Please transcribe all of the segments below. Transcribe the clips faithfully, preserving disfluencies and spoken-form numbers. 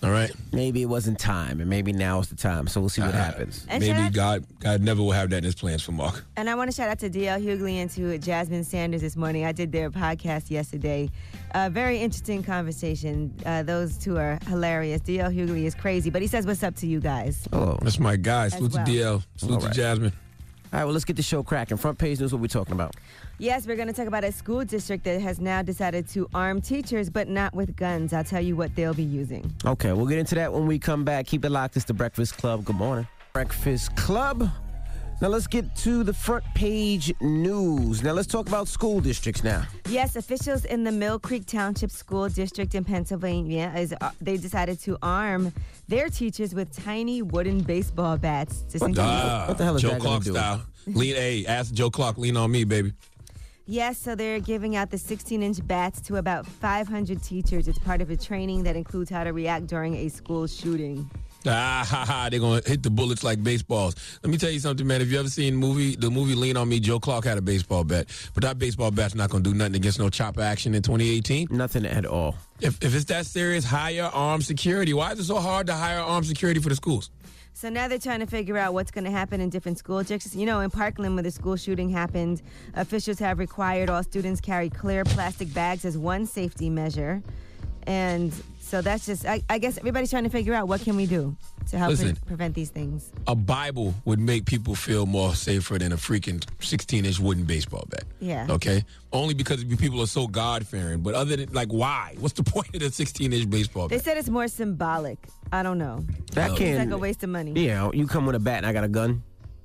All right. Maybe it wasn't time, and maybe now is the time. So we'll see what uh, happens. And maybe out, God God never will have that in his plans for Mark. And I want to shout out to D L Hughley and to Jasmine Sanders this morning. I did their podcast yesterday. Uh, very interesting conversation. Uh, those two are hilarious. D L Hughley is crazy, but he says what's up to you guys. Oh, that's my guy. Salute well. to D L. Salute right. to Jasmine. All right, well, let's get the show cracking. Front page news, what we're talking about. Yes, we're going to talk about a school district that has now decided to arm teachers, but not with guns. I'll tell you what they'll be using. Okay, we'll get into that when we come back. Keep it locked. It's the Breakfast Club. Good morning. Breakfast Club. Now let's get to the front page news. Now let's talk about school districts now. Yes, officials in the Mill Creek Township School District in Pennsylvania, is uh, they decided to arm their teachers with tiny wooden baseball bats. What the, uh, what the hell is Joe that Clark do? style. Lean A. Ask Joe Clark. Lean on me, baby. Yes, so they're giving out the sixteen-inch bats to about five hundred teachers. It's part of a training that includes how to react during a school shooting. Ah, ha, ha, they're going to hit the bullets like baseballs. Let me tell you something, man. If you ever seen movie, the movie Lean on Me, Joe Clark had a baseball bat. But that baseball bat's not going to do nothing against no chopper action in twenty eighteen. Nothing at all. If, if it's that serious, hire armed security. Why is it so hard to hire armed security for the schools? So now they're trying to figure out what's going to happen in different school districts. You know, in Parkland, where the school shooting happened, officials have required all students carry clear plastic bags as one safety measure. And so that's just, I, I guess everybody's trying to figure out what can we do to help Listen, pre- prevent these things. A Bible would make people feel more safer than a freaking sixteen-inch wooden baseball bat. Yeah. Okay? Only because people are so God-fearing. But other than, like, why? What's the point of the sixteen-inch baseball bat? They said it's more symbolic. I don't know. That can, it's like a waste of money. Yeah, you come with a bat and I got a gun.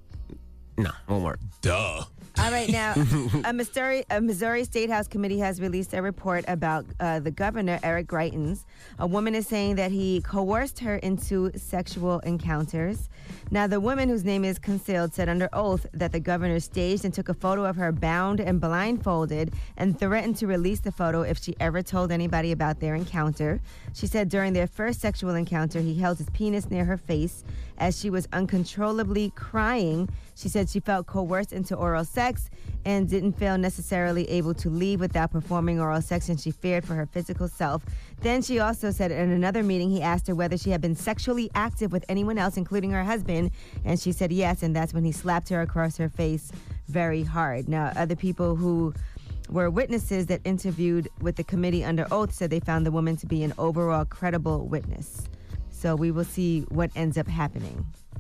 No, won't work. Duh. All right, now, a Missouri, a Missouri State House committee has released a report about uh, the governor, Eric Greitens. A woman is saying that he coerced her into sexual encounters. Now, the woman, whose name is concealed, said under oath that the governor staged and took a photo of her bound and blindfolded and threatened to release the photo if she ever told anybody about their encounter. She said during their first sexual encounter, he held his penis near her face as she was uncontrollably crying. She said she felt coerced into oral sex and didn't feel necessarily able to leave without performing oral sex, and she feared for her physical self. Then she also said in another meeting he asked her whether she had been sexually active with anyone else, including her husband, and she said yes, and that's when he slapped her across her face very hard. Now, other people who were witnesses that interviewed with the committee under oath said they found the woman to be an overall credible witness. So we will see what ends up happening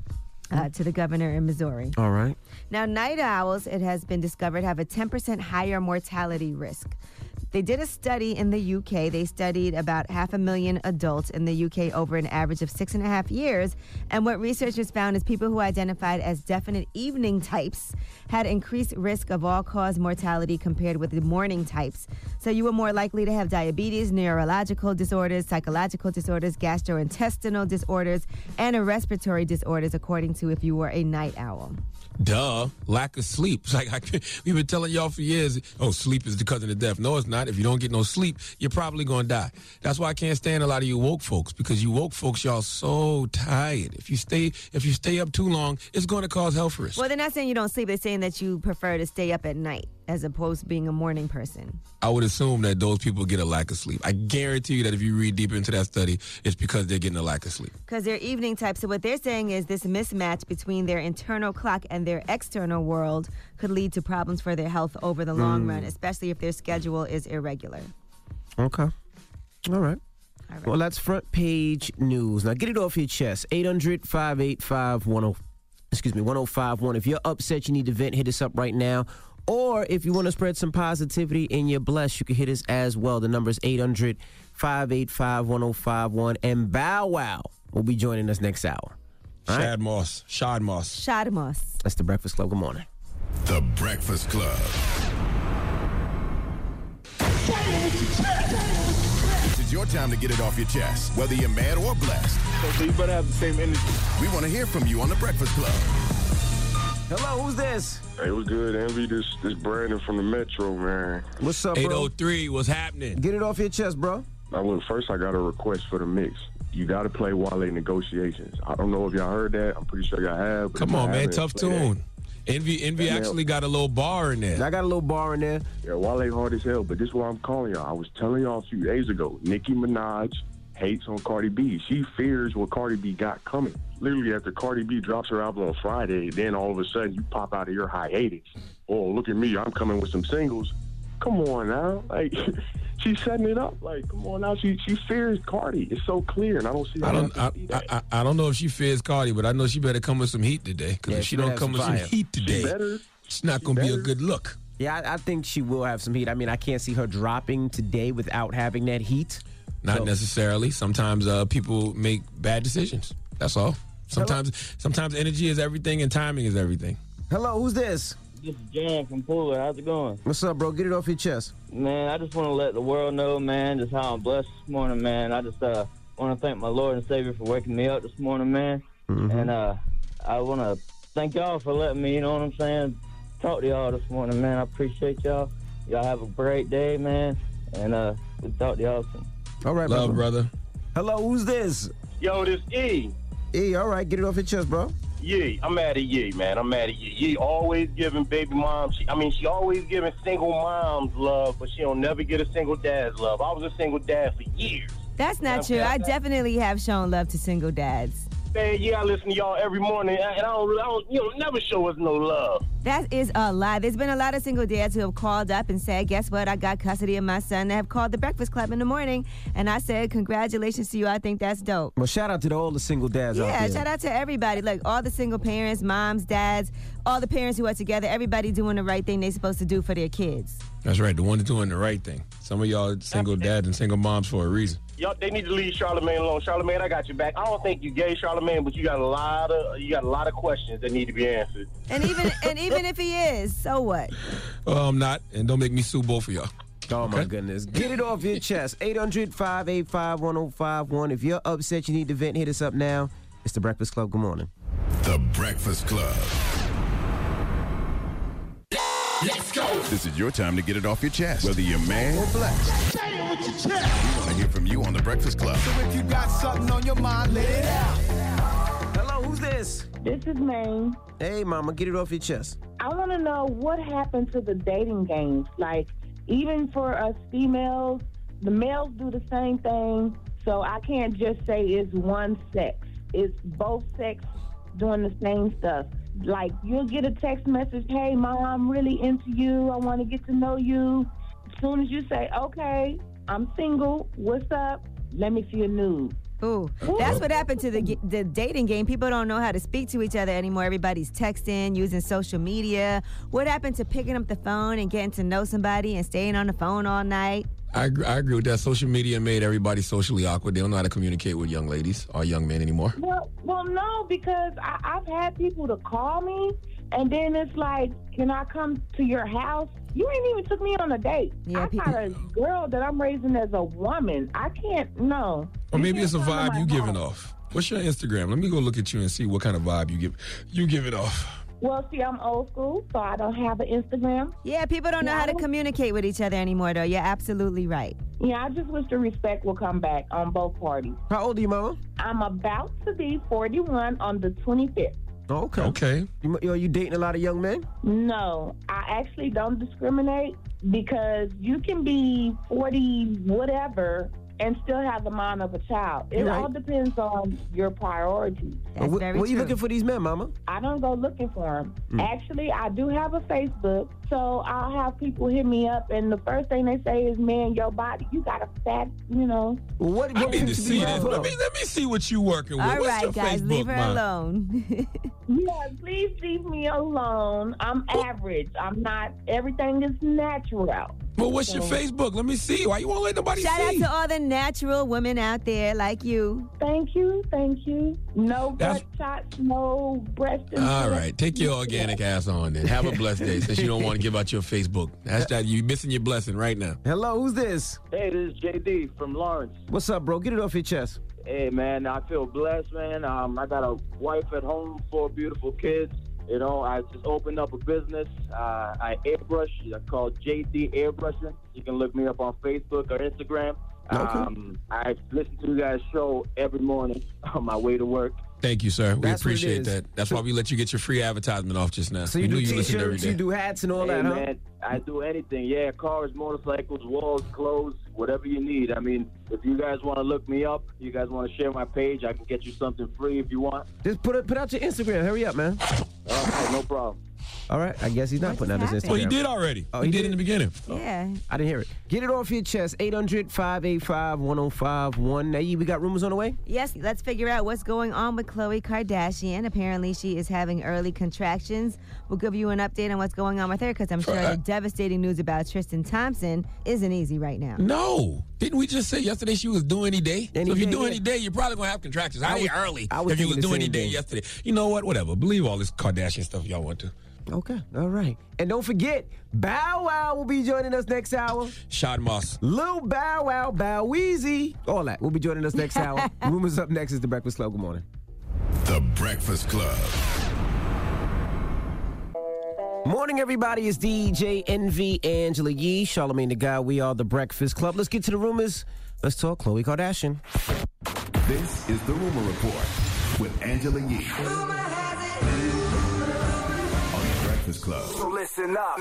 uh, to the governor in Missouri. All right. Now, night owls, it has been discovered, have a ten percent higher mortality risk. They did a study in the U K. They studied about half a million adults in the U K over an average of six and a half years. And what researchers found is people who identified as definite evening types had increased risk of all-cause mortality compared with the morning types. So you were more likely to have diabetes, neurological disorders, psychological disorders, gastrointestinal disorders, and respiratory disorders, according to if you were a night owl. Duh. Lack of sleep. It's like I, we've been telling y'all for years, oh, sleep is the cousin of death. No, it's not. If you don't get no sleep, you're probably going to die. That's why I can't stand a lot of you woke folks, because you woke folks, y'all so tired. If you stay if you stay up too long, it's going to cause health risks. Well, they're not saying you don't sleep. They're saying that you prefer to stay up at night as opposed to being a morning person. I would assume that those people get a lack of sleep. I guarantee you that if you read deeper into that study, it's because they're getting a lack of sleep. Because they're evening types. So what they're saying is this mismatch between their internal clock and their external world could lead to problems for their health over the long mm. run, especially if their schedule is irregular. Okay. All right. All right. Well, that's front page news. Now get it off your chest. eight hundred, five eight five, one oh excuse me, one oh five one. If you're upset, you need to vent, hit us up right now. Or if you want to spread some positivity and you're blessed, you can hit us as well. The number is eight hundred, five eight five, one oh five one. And Bow Wow will be joining us next hour. All Shad right? Moss. Shad Moss. Shad Moss. That's the Breakfast Club. Good morning. The Breakfast Club. This is your time to get it off your chest, whether you're mad or blessed. So you better have the same energy. We want to hear from you on The Breakfast Club. Hello, who's this? Hey, what's good, Envy? This this Brandon from the Metro, man. What's up, bro? eight oh three, what's happening? Get it off your chest, bro. Now, look, first I got a request for the mix. You got to play Wale Negotiations. I don't know if y'all heard that. I'm pretty sure y'all have. But Come on, man. haven't, Tough play tune. that. Envy Envy Yeah, actually got a little bar in there. I got a little bar in there. Yeah, Wale hard as hell, but this is why I'm calling y'all. I was telling y'all a few days ago, Nicki Minaj hates on Cardi B. She fears what Cardi B got coming. Literally, after Cardi B drops her album on Friday, then all of a sudden you pop out of your hiatus. Oh, look at me, I'm coming with some singles. Come on now. Like, she's setting it up. Like, come on now. She she fears Cardi. It's so clear, and I don't see how I don't I, I, I, I don't know if she fears Cardi, but I know she better come with some heat today. Because Yeah, if she she don't better come have with some some fire. heat today, She better. it's not She going to be a better. good look. Yeah, I, I think she will have some heat. I mean, I can't see her dropping today without having that heat. Not So- necessarily. Sometimes uh, people make bad decisions. That's all. Sometimes sometimes energy is everything and timing is everything. Hello, who's this? This is John from Fuller. How's it going? What's up, bro? Get it off your chest. Man, I just want to let the world know, man, just how I'm blessed this morning, man. I just uh, want to thank my Lord and Savior for waking me up this morning, man. Mm-hmm. And uh, I want to thank y'all for letting me, you know what I'm saying, talk to y'all this morning, man. I appreciate y'all. Y'all have a great day, man. And uh, we'll talk to y'all soon. All right, Love, brother. Hello, who's this? Yo, this E. E, all right, get it off your chest, bro. Yee, I'm mad at Yee, man. I'm mad at Yee. Yee always giving baby moms. She, I mean, she always giving single moms love, but she don't never get a single dad's love. I was a single dad for years. That's not Okay. true. I definitely have shown love to single dads. Man, yeah, I listen to y'all every morning, and I don't, really, I don't, you don't never show us no love. That is a lie. There's been a lot of single dads who have called up and said, guess what? I got custody of my son. They have called the Breakfast Club in the morning. And I said, congratulations to you. I think that's dope. Well, shout out to the, all the single dads out Yeah, there. shout out to everybody. Like all the single parents, moms, dads, all the parents who are together, everybody doing the right thing they're supposed to do for their kids. That's right. The one that's doing the right thing. Some of y'all single dads and single moms for a reason. Y'all, they need to leave Charlamagne alone. Charlamagne, I got your back. I don't think you gay, Charlamagne, but you got a lot of you got a lot of questions that need to be answered. And even and even if he is, so what? Well, I'm not, and don't make me sue both of y'all. Oh, my Okay? goodness. Get it off your chest. eight hundred, five eight five, one oh five one. If you're upset, you need to vent, hit us up now. It's The Breakfast Club. Good morning. The Breakfast Club. Let's go. This is your time to get it off your chest, whether you're mad or blessed. Say it with your chest. We want to hear from you on The Breakfast Club. So if you got something on your mind, let it out. Hello, who's this? This is Maine. Hey, mama, get it off your chest. I want to know what happened to the dating games. Like, even for us females, the males do the same thing. So I can't just say it's one sex. It's both sex doing the same stuff. Like, you'll get a text message, hey, Mom, I'm really into you. I want to get to know you. As soon as you say, okay, I'm single, what's up? Let me see a nude. Ooh, that's what happened to the g- the dating game. People don't know how to speak to each other anymore. Everybody's texting, using social media. What happened to picking up the phone and getting to know somebody and staying on the phone all night? I agree, I agree with that. Social media made everybody socially awkward. They don't know how to communicate with young ladies or young men anymore. Well, well, no, because I, I've had people to call me, and then it's like, can I come to your house? You ain't even took me on a date. Yeah, I got a girl that I'm raising as a woman. I can't, no. Or maybe You it's a can't come to vibe my you giving house. off. What's your Instagram? Let me go look at you and see what kind of vibe you give you give it off. Well, see, I'm old school, so I don't have an Instagram. Yeah, people don't know Yeah, how I to don't- communicate with each other anymore, though. You're absolutely right. Yeah, I just wish the respect will come back on both parties. How old are you, mama? I'm about to be forty-one on the twenty-fifth. Oh, okay. Okay. You, you, are you dating a lot of young men? No, I actually don't discriminate because you can be forty whatever and still have the mind of a child. It You're right. all depends on your priorities. That's Wh- very What are you true. looking for these men, mama? I don't go looking for them. Mm. Actually, I do have a Facebook, so I'll have people hit me up, and the first thing they say is, man, your body, you got a fat, you know. Well, what, I what need to needs see be this. done? Let me let me see what you working with. All What's right, your guys, Facebook, leave her man? alone. Yeah, please leave me alone. I'm average. I'm not, everything is natural. Well, what's your So- Facebook? Let me see. Why you won't let nobody Shout out see? to all the natural women out there like you. Thank you, thank you. No That's- butt shots, no breast All implants. right, take your organic ass on then. Have a blessed day since you don't want to give out your Facebook. That's that you missing your blessing right now. Hello, who's this? Hey, this is J D from Lawrence. What's up, bro? Get it off your chest. Hey, man, I feel blessed, man. Um, I got a wife at home, four beautiful kids. You know, I just opened up a business. Uh, I airbrush. I call J D Airbrushing. You can look me up on Facebook or Instagram. Okay. Um, I listen to you guys' show every morning on my way to work. Thank you, sir. We That's what it appreciate is. that. That's why we let you get your free advertisement off just now. So we you knew do you listened every t-shirts, day. you do hats and all Hey, that, huh? man, I do anything. Yeah, cars, motorcycles, walls, clothes, whatever you need. I mean, if you guys want to look me up, you guys want to share my page, I can get you something free if you want. Just put it, put out your Instagram. Hurry up, man. All right, no problem. All right, I guess he's not putting out his Instagram. Well, he did already. Oh, he, he did did? in the beginning. Yeah. I didn't hear it. Get it off your chest. eight hundred, five eight five, one oh five one. Now, we got rumors on the way? Yes, let's figure out what's going on with Khloe Kardashian. Apparently, she is having early contractions. We'll give you an update on what's going on with her because I'm sure the devastating news about Tristan Thompson isn't easy right now. No. Didn't we just say yesterday she was due any day? Any so if day, you do yeah. any day, you're probably going to have contractions. I, I I was- early I was if you was thinking the doing any same day thing. yesterday. You know what? Whatever. Believe all this Kardashian stuff y'all want to. Okay, all right. And don't forget, Bow Wow will be joining us next hour. Shad Moss. Lil Bow Wow, Bow Weezy, all that will be joining us next hour. Rumors up next is The Breakfast Club. Good morning. The Breakfast Club. Morning, everybody. It's D J Envy, Angela Yee, Charlamagne the Guy. We are The Breakfast Club. Let's get to the rumors. Let's talk Khloe Kardashian. This is the Rumor Report with Angela Yee. On The Breakfast Club. So listen up.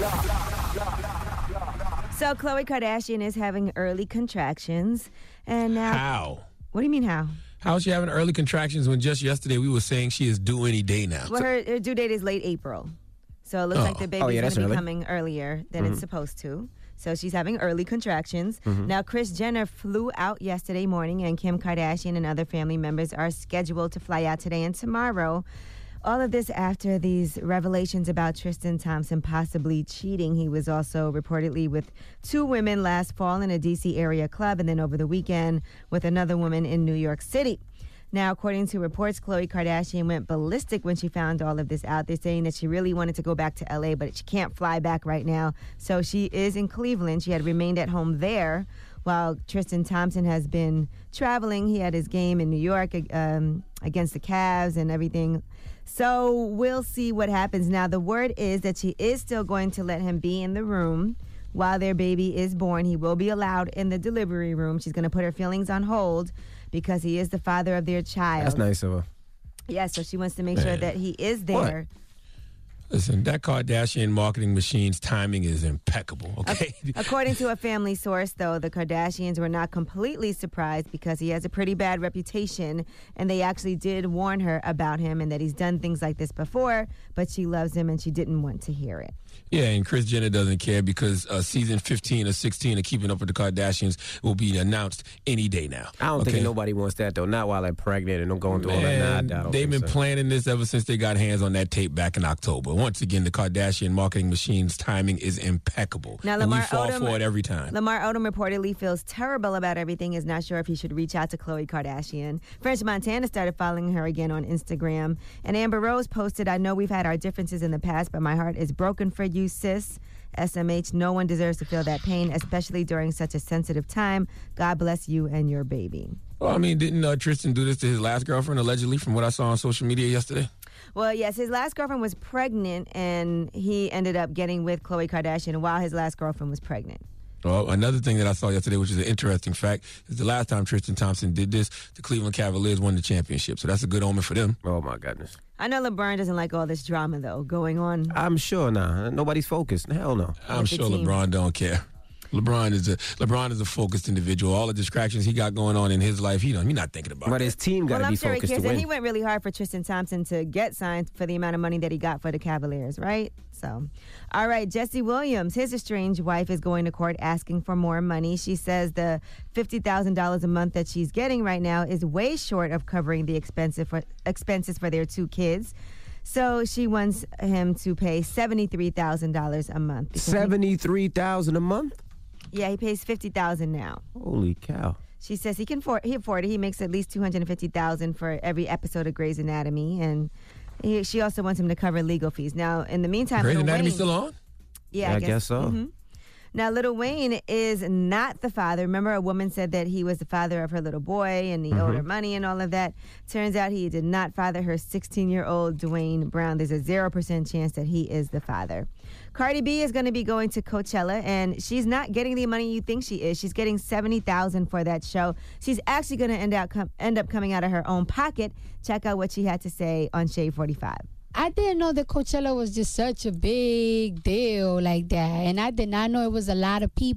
So Khloe Kardashian is having early contractions. And now... How? What do you mean how? How is she having early contractions when just yesterday we were saying she is due any day now? Well, her, her due date is late April. So it looks Oh. like the baby's Oh, yeah, going that's to be early. coming earlier than it's Mhm. supposed to. So she's having early contractions. Mhm. Now, Kris Jenner flew out yesterday morning, and Kim Kardashian and other family members are scheduled to fly out today and tomorrow. All of this after these revelations about Tristan Thompson possibly cheating. He was also reportedly with two women last fall in a D C area club, and then over the weekend with another woman in New York City. Now, according to reports, Khloe Kardashian went ballistic when she found all of this out. They're saying that she really wanted to go back to L A, but she can't fly back right now. So she is in Cleveland. She had remained at home there while Tristan Thompson has been traveling. He had his game in New York um, against the Cavs and everything. So we'll see what happens. Now, the word is that she is still going to let him be in the room while their baby is born. He will be allowed in the delivery room. She's going to put her feelings on hold because he is the father of their child. That's nice of her. Yeah, so she wants to make sure Man. that he is there. Listen, that Kardashian marketing machine's timing is impeccable, okay? According to a family source, though, the Kardashians were not completely surprised because he has a pretty bad reputation, and they actually did warn her about him and that he's done things like this before, but she loves him and she didn't want to hear it. Yeah, and Kris Jenner doesn't care because uh, season fifteen or sixteen of Keeping Up with the Kardashians will be announced any day now. I don't okay? think nobody wants that, though. Not while they're pregnant and I'm going through all that. Man, Nah, I don't they've think been so. planning this ever since they got hands on that tape back in October. Once again, the Kardashian marketing machine's timing is impeccable. Now, and we Lamar fall Odom- for it every time. Lamar Odom reportedly feels terrible about everything, is not sure if he should reach out to Khloe Kardashian. French Montana started following her again on Instagram. And Amber Rose posted, I know we've had our differences in the past, but my heart is broken for you, sis. S M H, no one deserves to feel that pain, especially during such a sensitive time. God bless you and your baby. Well, I mean, didn't uh, Tristan do this to his last girlfriend, allegedly, from what I saw on social media yesterday? Well, yes, his last girlfriend was pregnant, and he ended up getting with Khloe Kardashian while his last girlfriend was pregnant. Well, another thing that I saw yesterday, which is an interesting fact, is the last time Tristan Thompson did this, the Cleveland Cavaliers won the championship. So that's a good omen for them. Oh, my goodness. I know LeBron doesn't like all this drama, though, going on. I'm sure now. Nobody's focused. Hell no. I'm With the sure team. LeBron don't care. LeBron is a LeBron is a focused individual. All the distractions he got going on in his life, he don't. He's not thinking about. But it. his team got to Well, I'm be sure he focused cares. to And win. he went really hard for Tristan Thompson to get signed for the amount of money that he got for the Cavaliers, right? So, all right, Jesse Williams, his estranged wife is going to court asking for more money. She says the fifty thousand dollars a month that she's getting right now is way short of covering the expensive for, expenses for their two kids. So she wants him to pay seventy-three thousand dollars a month. because he- seventy-three thousand dollars a month? Yeah, he pays fifty thousand dollars now. Holy cow. She says he can afford, he afford it. He makes at least two hundred fifty thousand dollars for every episode of Grey's Anatomy, and he, she also wants him to cover legal fees. Now, in the meantime, Grey's Lil Anatomy Wayne, still on? Yeah, I, I guess, guess so. mhm. Now, Lil Wayne is not the father. Remember, a woman said that he was the father of her little boy and he owed her money and all of that. Turns out he did not father her sixteen-year-old Dwayne Brown. There's a zero percent chance that he is the father. Cardi B is going to be going to Coachella, and she's not getting the money you think she is. She's getting seventy thousand dollars for that show. She's actually going to end out com- end up coming out of her own pocket. Check out what she had to say on Shade forty-five. I didn't know that Coachella was just such a big deal like that. And I did not know it was a lot of people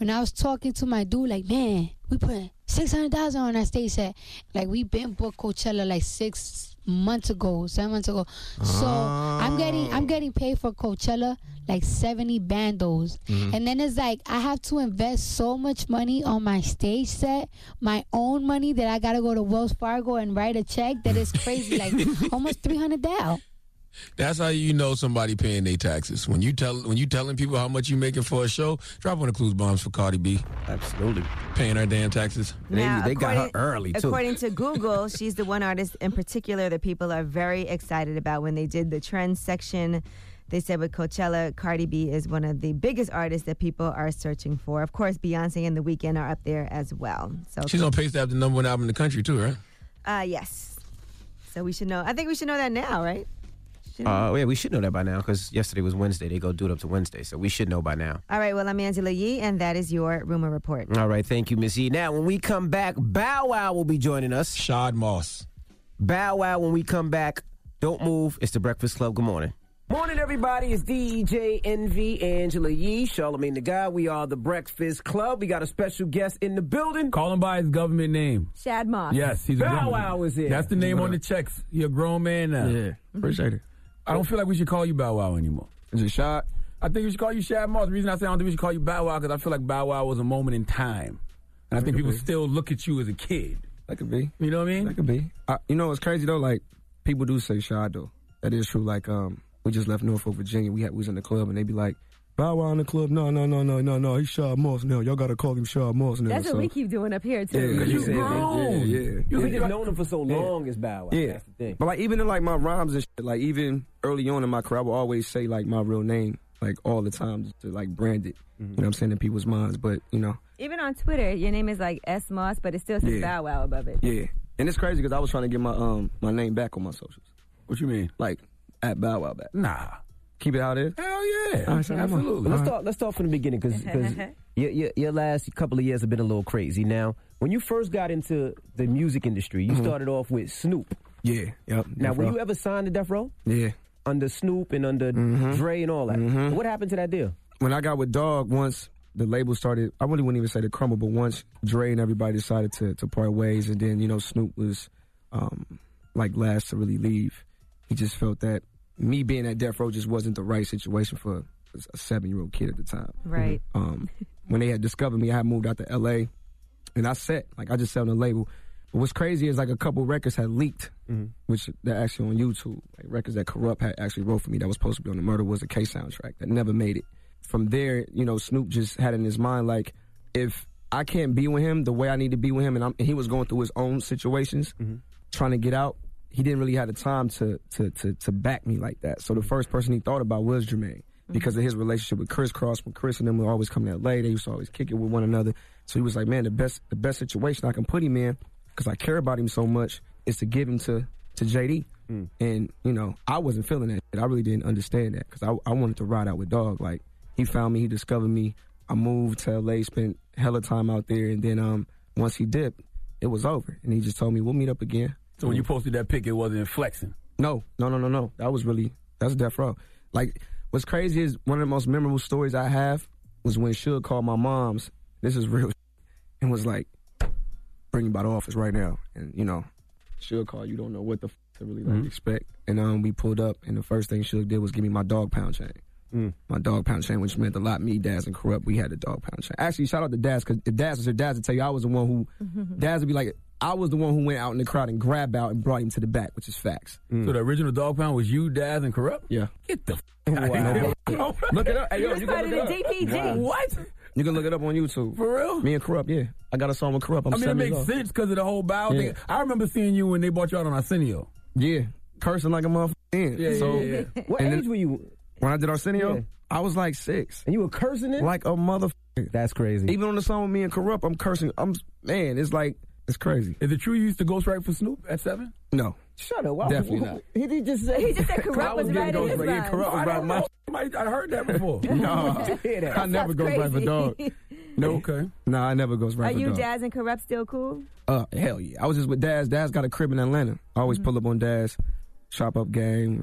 when I was talking to my dude, like, man, we put six hundred thousand on our stage set. Like, we been booked Coachella like six months ago, seven months ago. So Oh. I'm getting I'm getting paid for Coachella like seventy bandos. Mhm. And then it's like I have to invest so much money on my stage set, my own money, that I gotta go to Wells Fargo and write a check that is crazy, like almost three hundred down. That's how you know somebody paying their taxes. When you tell when you telling people how much you making for a show, drop one of Clues bombs for Cardi B. Absolutely. Paying her damn taxes. Now, according- According to Google, she's the one artist in particular that people are very excited about. When they did the trends section, they said with Coachella, Cardi B is one of the biggest artists that people are searching for. Of course, Beyonce and The Weeknd are up there as well. So She's on pace to have the number one album in the country too, right? Uh, yes. So we should know. I think we should know that now, right? Should- Uh, yeah, we should know that by now because yesterday was Wednesday. They go do it up to Wednesday, so we should know by now. All right. Well, I'm Angela Yee, and that is your rumor report. All right, thank you, Miss E. Now, when we come back, Bow Wow will be joining us. Shad Moss. Bow Wow, when we come back, don't move. It's the Breakfast Club. Good morning. Morning, everybody. It's D J Envy, Angela Yee, Charlamagne the God. We are the Breakfast Club. We got a special guest in the building. Call him by his government name. Shad Moss. Yes, he's a Bow grown- Wow is here. That's the name What on the up? checks. You're a grown man now. Yeah, appreciate it. I don't feel like we should call you Bow Wow anymore. Is it Shad? I think we should call you Shad Moss. The reason I say I don't think we should call you Bow Wow because I feel like Bow Wow was a moment in time. And I That think could people be. still look at you as a kid. That could be. You know what I mean? That could be. I, you know what's crazy though? Like people do say Shad though. That is true. Like um, we just left Norfolk, Virginia. We had we was in the club and they be like, Bow Wow in the club. No, no, no, no, no, no. He's Shad Moss now. Y'all gotta call him Shad Moss now. That's so. what we keep doing up here, too. Yeah, You yeah, said yeah, yeah, yeah. We yeah. just known him for so Yeah. long as Bow Wow. Yeah, That's the thing. but like even in like my rhymes and shit, like even early on in my career, I would always say like my real name like all the time just to like brand it. Mm-hmm. You know what I'm saying, in people's minds. But you know, Even on Twitter, your name is like S Moss, but it still says Yeah. Bow Wow above it. yeah, and it's crazy because I was trying to get my um my name back on my socials. What you mean? Like at Bow Wow back. Nah. Keep it how it is. Hell yeah. All right, so come on. Absolutely. Let's All right. start. Let's start from the beginning because your, your your last couple of years have been a little crazy. Now, when you first got into the music industry, you Mhm. started off with Snoop. Yeah. Yep. Now, Death were Row. you ever signed to Death Row? Yeah. Under Snoop and under Mhm. Dre and all that. Mhm. What happened to that deal? When I got with Dog, once the label started, I really wouldn't even say the crumble, but once Dre and everybody decided to to part ways, and then you know Snoop was um like last to really leave, he just felt that me being at Death Row just wasn't the right situation for a seven year old kid at the time. Right. Um, when they had discovered me, I had moved out to L A, and I set like I just sat on the label. But what's crazy is like a couple records had leaked, which they're actually on YouTube. Like records that Corrupt had actually wrote for me that was supposed to be on the Murder Was a K soundtrack that never made it. From there, you know, Snoop just had in his mind like, if I can't be with him the way I need to be with him, and, I'm, and he was going through his own situations, trying to get out, he didn't really have the time to to to to back me like that. So the first person he thought about was Jermaine because of his relationship with Chris Cross. When Chris and them would always come to L A, they used to always kick it with one another. So he was like, man, the best the best situation I can put him in, because I care about him so much, is to give him to to J D. And you know, I wasn't feeling that shit. I really didn't understand that because I I wanted to ride out with Dog. Like he found me, he discovered me. I moved to L A, spent hella time out there, and then um once he dipped, it was over. And he just told me we'll meet up again. So when you posted that pic, it wasn't flexing? No, no, no, no, no. That was really, that's Death Row. Like, what's crazy is one of the most memorable stories I have was when Suge called my mom's, this is real, and was like, bring you by the office right now. And, you know, Suge called, you don't know what the f to really like Mhm. expect. And um, we pulled up, and the first thing Suge did was give me my dog pound chain. Mm. My dog pound chain, which meant a lot. Me, Daz, and Corrupt, we had the dog pound chain. Actually, shout out to Daz, because if Daz was here, Daz would tell you I was the one who, Daz would be like, I was the one who went out in the crowd and grabbed out and brought him to the back, which is facts. So the original Dog Pound was you, Daz, and Corrupt? Yeah. Get the f*** Wow. out. Look it up. Hey, yo, You you was can part look of it the up. D P G. Nah. What? You can look it up on YouTube. For real? Me and Corrupt, yeah. I got a song with Corrupt. I'm I mean, it seven years makes old. sense because of the whole bow Yeah. thing. I remember seeing you when they brought you out on Arsenio. Yeah. Cursing like a motherfucker. Yeah, so, yeah, yeah. What and age then- were you? When I did Arsenio, Yeah. I was like six. And you were cursing it? Like a motherfucker. That's crazy. Even on the song with me and Corrupt, I'm cursing. I'm man, it's like, it's crazy. Is it true you used to ghostwrite for Snoop at seven? No. Shut up. Wow. Definitely not. He did just say. He just said Corrupt was right in his ghostwritten. Yeah, line. Corrupt was I, right don't in my. know. I heard that before. No. Did you hear that? I never That's ghostwrite for crazy. Dog. No. Okay. Nah, I never ghostwrite Are for you, Dog. Daz, and Corrupt still cool? Uh, hell yeah. I was just with Daz. Daz got a crib in Atlanta. I always pull up on Daz, chop up game, and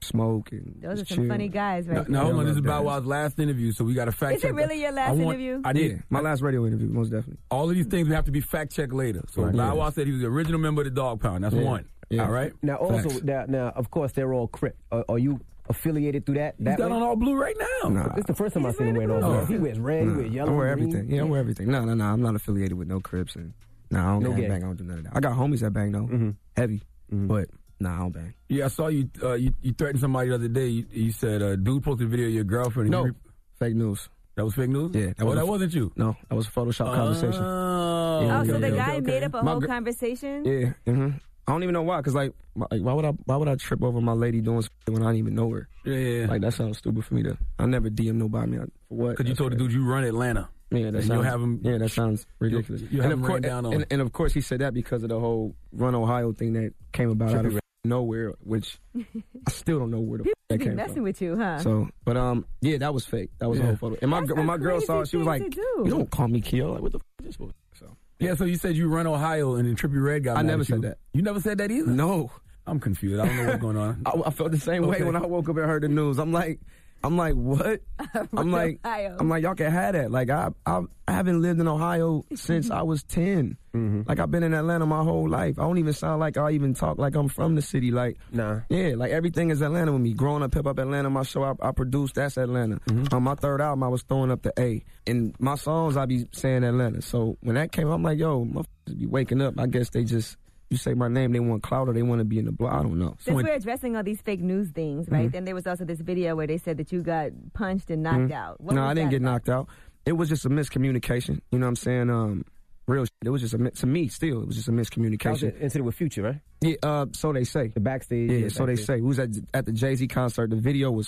smoke and Those are just some chill. funny guys, right? No, there. hold on. This is Bow Wow's last interview, so we got to fact Is check. it really your last I want- interview? I did. Yeah, my last radio interview, most definitely. All of these things have to be fact checked later. So Right. Bow Yeah. Wow said he was the original member of the Dog Pound. That's Yeah. one. Yeah. All right. Now, also, Facts. now, now, of course, they're all Crip. Are, are you affiliated through that? He's that got way? on all blue right now. Nah. It's the first time I've seen him wearing all Oh. blue. He wears red, he Nah, wears yellow, I wear green. everything. Yeah, I wear everything. No, no, no. I'm not affiliated with no Crips and no, I don't No gang gang. bang. I don't do none of that. I got homies that bang though, Mm-hmm. heavy, but nah, I don't bang. Yeah, I saw you. Uh, you, you threatened somebody the other day. You, you said, uh, "Dude posted a video of your girlfriend." and No, you re- fake news. that was fake news. Yeah, oh, was that a- wasn't you. No, that was a Photoshop conversation. Oh, Yeah, Oh, okay, so the okay, guy okay. made up a My whole gr- conversation? Yeah, hmm I don't even know why. Cause like, my- like, why would I? Why would I trip over my lady doing something when I didn't even know her? Yeah, yeah. Like that sounds stupid for me to. I never D M nobody. I mean, for what? Because you That's told the crazy. dude you run Atlanta. Yeah, that and sounds. you'll have him. Yeah, that sounds ridiculous. you have and, him of course, ran down on. and, and of course, he said that because of the whole Run Ohio thing that came about out of nowhere, which I still don't know where the f- that Be came messing from. with you, huh? So, but um, yeah, that was fake. That was Yeah. a whole photo. And my That's gr- when a my girl crazy saw it, she was thing like, to do. "You don't call me Keo." Like, what the f- is this for? So, Yeah, so you said you run Ohio and then Trippie Redd got I mad never at you. said that. You never said that either? no. I'm confused. I don't know what's going on. I, I felt the same way Okay. when I woke up and heard the news. I'm like, I'm like, what? I'm like, Ohio. I'm like, y'all can have that. Like, I, I, I haven't lived in Ohio since I was ten. Mm-hmm. Like, I've been in Atlanta my whole life. I don't even sound like I even talk like I'm from the city. Like, Nah. yeah, like everything is Atlanta with me. Growing up, Hip Hop Atlanta, my show I, I produced, that's Atlanta. Mm-hmm. On my third album, I was throwing up the A. And my songs, I be saying Atlanta. So when that came, I'm like, yo, motherfuckers be waking up. I guess they just, you say my name, they want clout or they want to be in the block. I don't know. Since we're addressing all these fake news things, right? Mhm. Then there was also this video where they said that you got punched and knocked Mhm. out. What no, was I didn't that get about? knocked out. It was just a miscommunication. You know what I'm saying? Um, real shit. It was just a mi- to me still. It was just a That was miscommunication. an incident with Future, right? Yeah. Uh, so they say. The backstage. Yeah. yeah, So they backstage. say. We was at at the Jay-Z concert. The video was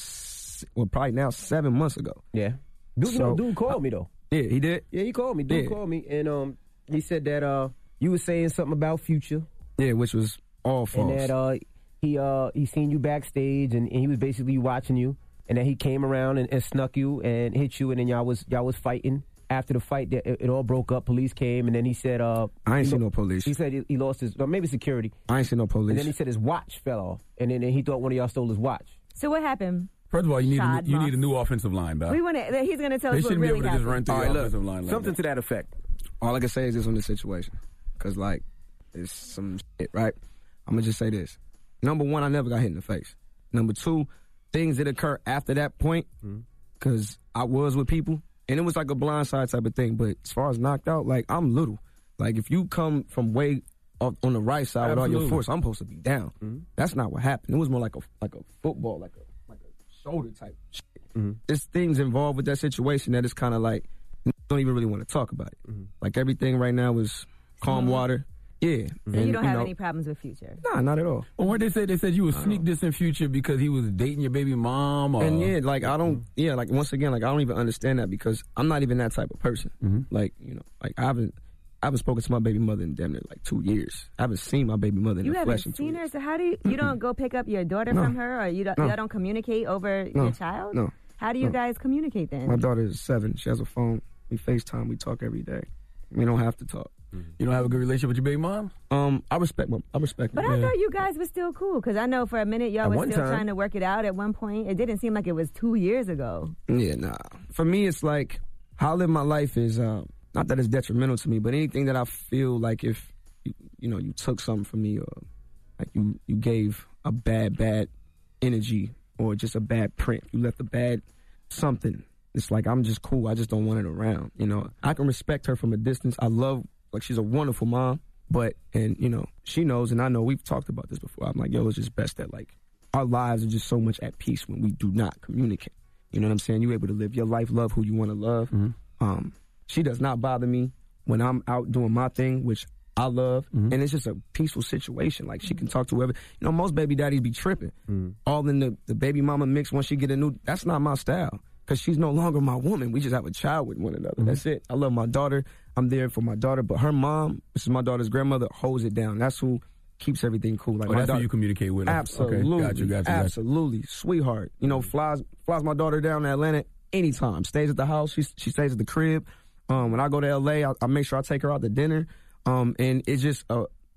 s- well probably now seven months ago. Yeah. Dude, you So- know, dude called me though. Yeah, he did. Yeah, he called me. Dude Yeah. called me, and um, he said that uh, you was saying something about Future, Yeah, which was all false. and that uh, he uh, he seen you backstage, and, and he was basically watching you, and then he came around and, and snuck you and hit you, and then y'all was y'all was fighting. After the fight, it, it all broke up. Police came, and then he said, uh, I ain't he seen lo- no police. He said he, he lost his, or maybe security, I ain't seen no police. and then he said his watch fell off, and then and he thought one of y'all stole his watch. So what happened? First of all, you need a, Shad you Moss. need a new offensive line, Bow. We want to. He's going to tell They us what shouldn't be really able to just happened. run through All the right, look, offensive line. Like Something that. to that effect. All I can say is this on this situation, cause like it's some shit, right? I'm gonna just say this. Number one, I never got hit in the face. Number two, things that occur after that point, cause I was with people, and it was like a blindside type of thing. But as far as knocked out, like I'm little. Like if you come from way up on the right side with all your Absolutely. force, I'm supposed to be down. That's not what happened. It was more like a like a football, like a like a shoulder type shit. There's things involved with that situation that is kind of like don't even really want to talk about it. Like everything right now is calm Smooth. water. Yeah. So you don't have know, any problems with Future? Nah, not at all. Well, what they said, they said you was sneak this in Future because he was dating your baby mom. Or, And yeah, like I don't, yeah, like once again, like I don't even understand that because I'm not even that type of person. Mm-hmm. Like you know, like I haven't, I haven't spoken to my baby mother in damn near like two years. I haven't seen my baby mother in You the haven't flesh in two seen years. her, so how do you? You don't go pick up your daughter No. from her, or you don't? No. Y'all don't communicate over No. your child? No. How do you No. guys communicate then? My daughter is seven. She has a phone. We FaceTime. We talk every day. We don't have to talk. You don't have a good relationship with your baby mom? Um, I respect my, I respect But her. I thought you guys were still cool because I know for a minute y'all At were one still time. trying to work it out. At one point, it didn't seem like it was two years ago. Yeah, nah. For me, it's like how I live my life is uh, not that it's detrimental to me, but anything that I feel like if you, you know you took something from me or like you you gave a bad bad energy or just a bad print, you left a bad something. It's like I'm just cool. I just don't want it around. You know, I can respect her from a distance. I love like she's a wonderful mom, but and you know she knows and I know we've talked about this before. I'm like, yo, it's just best that like our lives are just so much at peace when we do not communicate. You know what I'm saying? You're able to live your life, love who you want to love. Um, she does not bother me when I'm out doing my thing, which I love, and it's just a peaceful situation. Like she can talk to whoever. You know, most baby daddies be tripping, all in the, the baby mama mix. Once she get a new, that's not my style because she's no longer my woman. We just have a child with one another. That's it. I love my daughter. I'm there for my daughter, but her mom, which is my daughter's grandmother, holds it down. That's who keeps everything cool. Like Oh, my that's daughter, who you communicate with. her. Absolutely, Okay. Got you, got you, got you. absolutely, sweetheart. You know, flies flies my daughter down to Atlanta anytime. Stays at the house. She she stays at the crib. Um, when I go to L A, I, I make sure I take her out to dinner. Um, and it's just a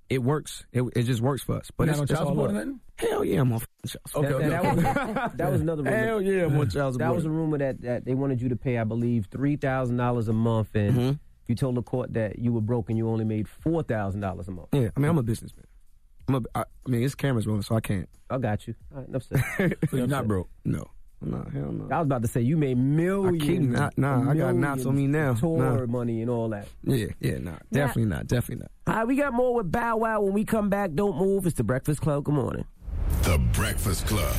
it works. It, it just works for us. But You it's, not on it's child all support or love. nothing? Hell yeah, I'm on child support. Okay, That, okay. that, was, that was another rumor. Hell yeah, I'm on child support. That was a rumor that, that they wanted you to pay, I believe, three thousand dollars a month, and Mm-hmm. you told the court that you were broke and you only made four thousand dollars a month. Yeah, I mean, I'm a businessman. I'm a, I, I mean, it's cameras rolling, so I can't. I got you. All right, enough said. So you're not broke? No. No, hell no. I was about to say you made millions. I keep not, nah, I got knots on me now. Tour Nah. money and all that. Yeah, yeah, nah, definitely not, definitely not. All right, we got more with Bow Wow when we come back. Don't move. It's the Breakfast Club. Good morning. The Breakfast Club.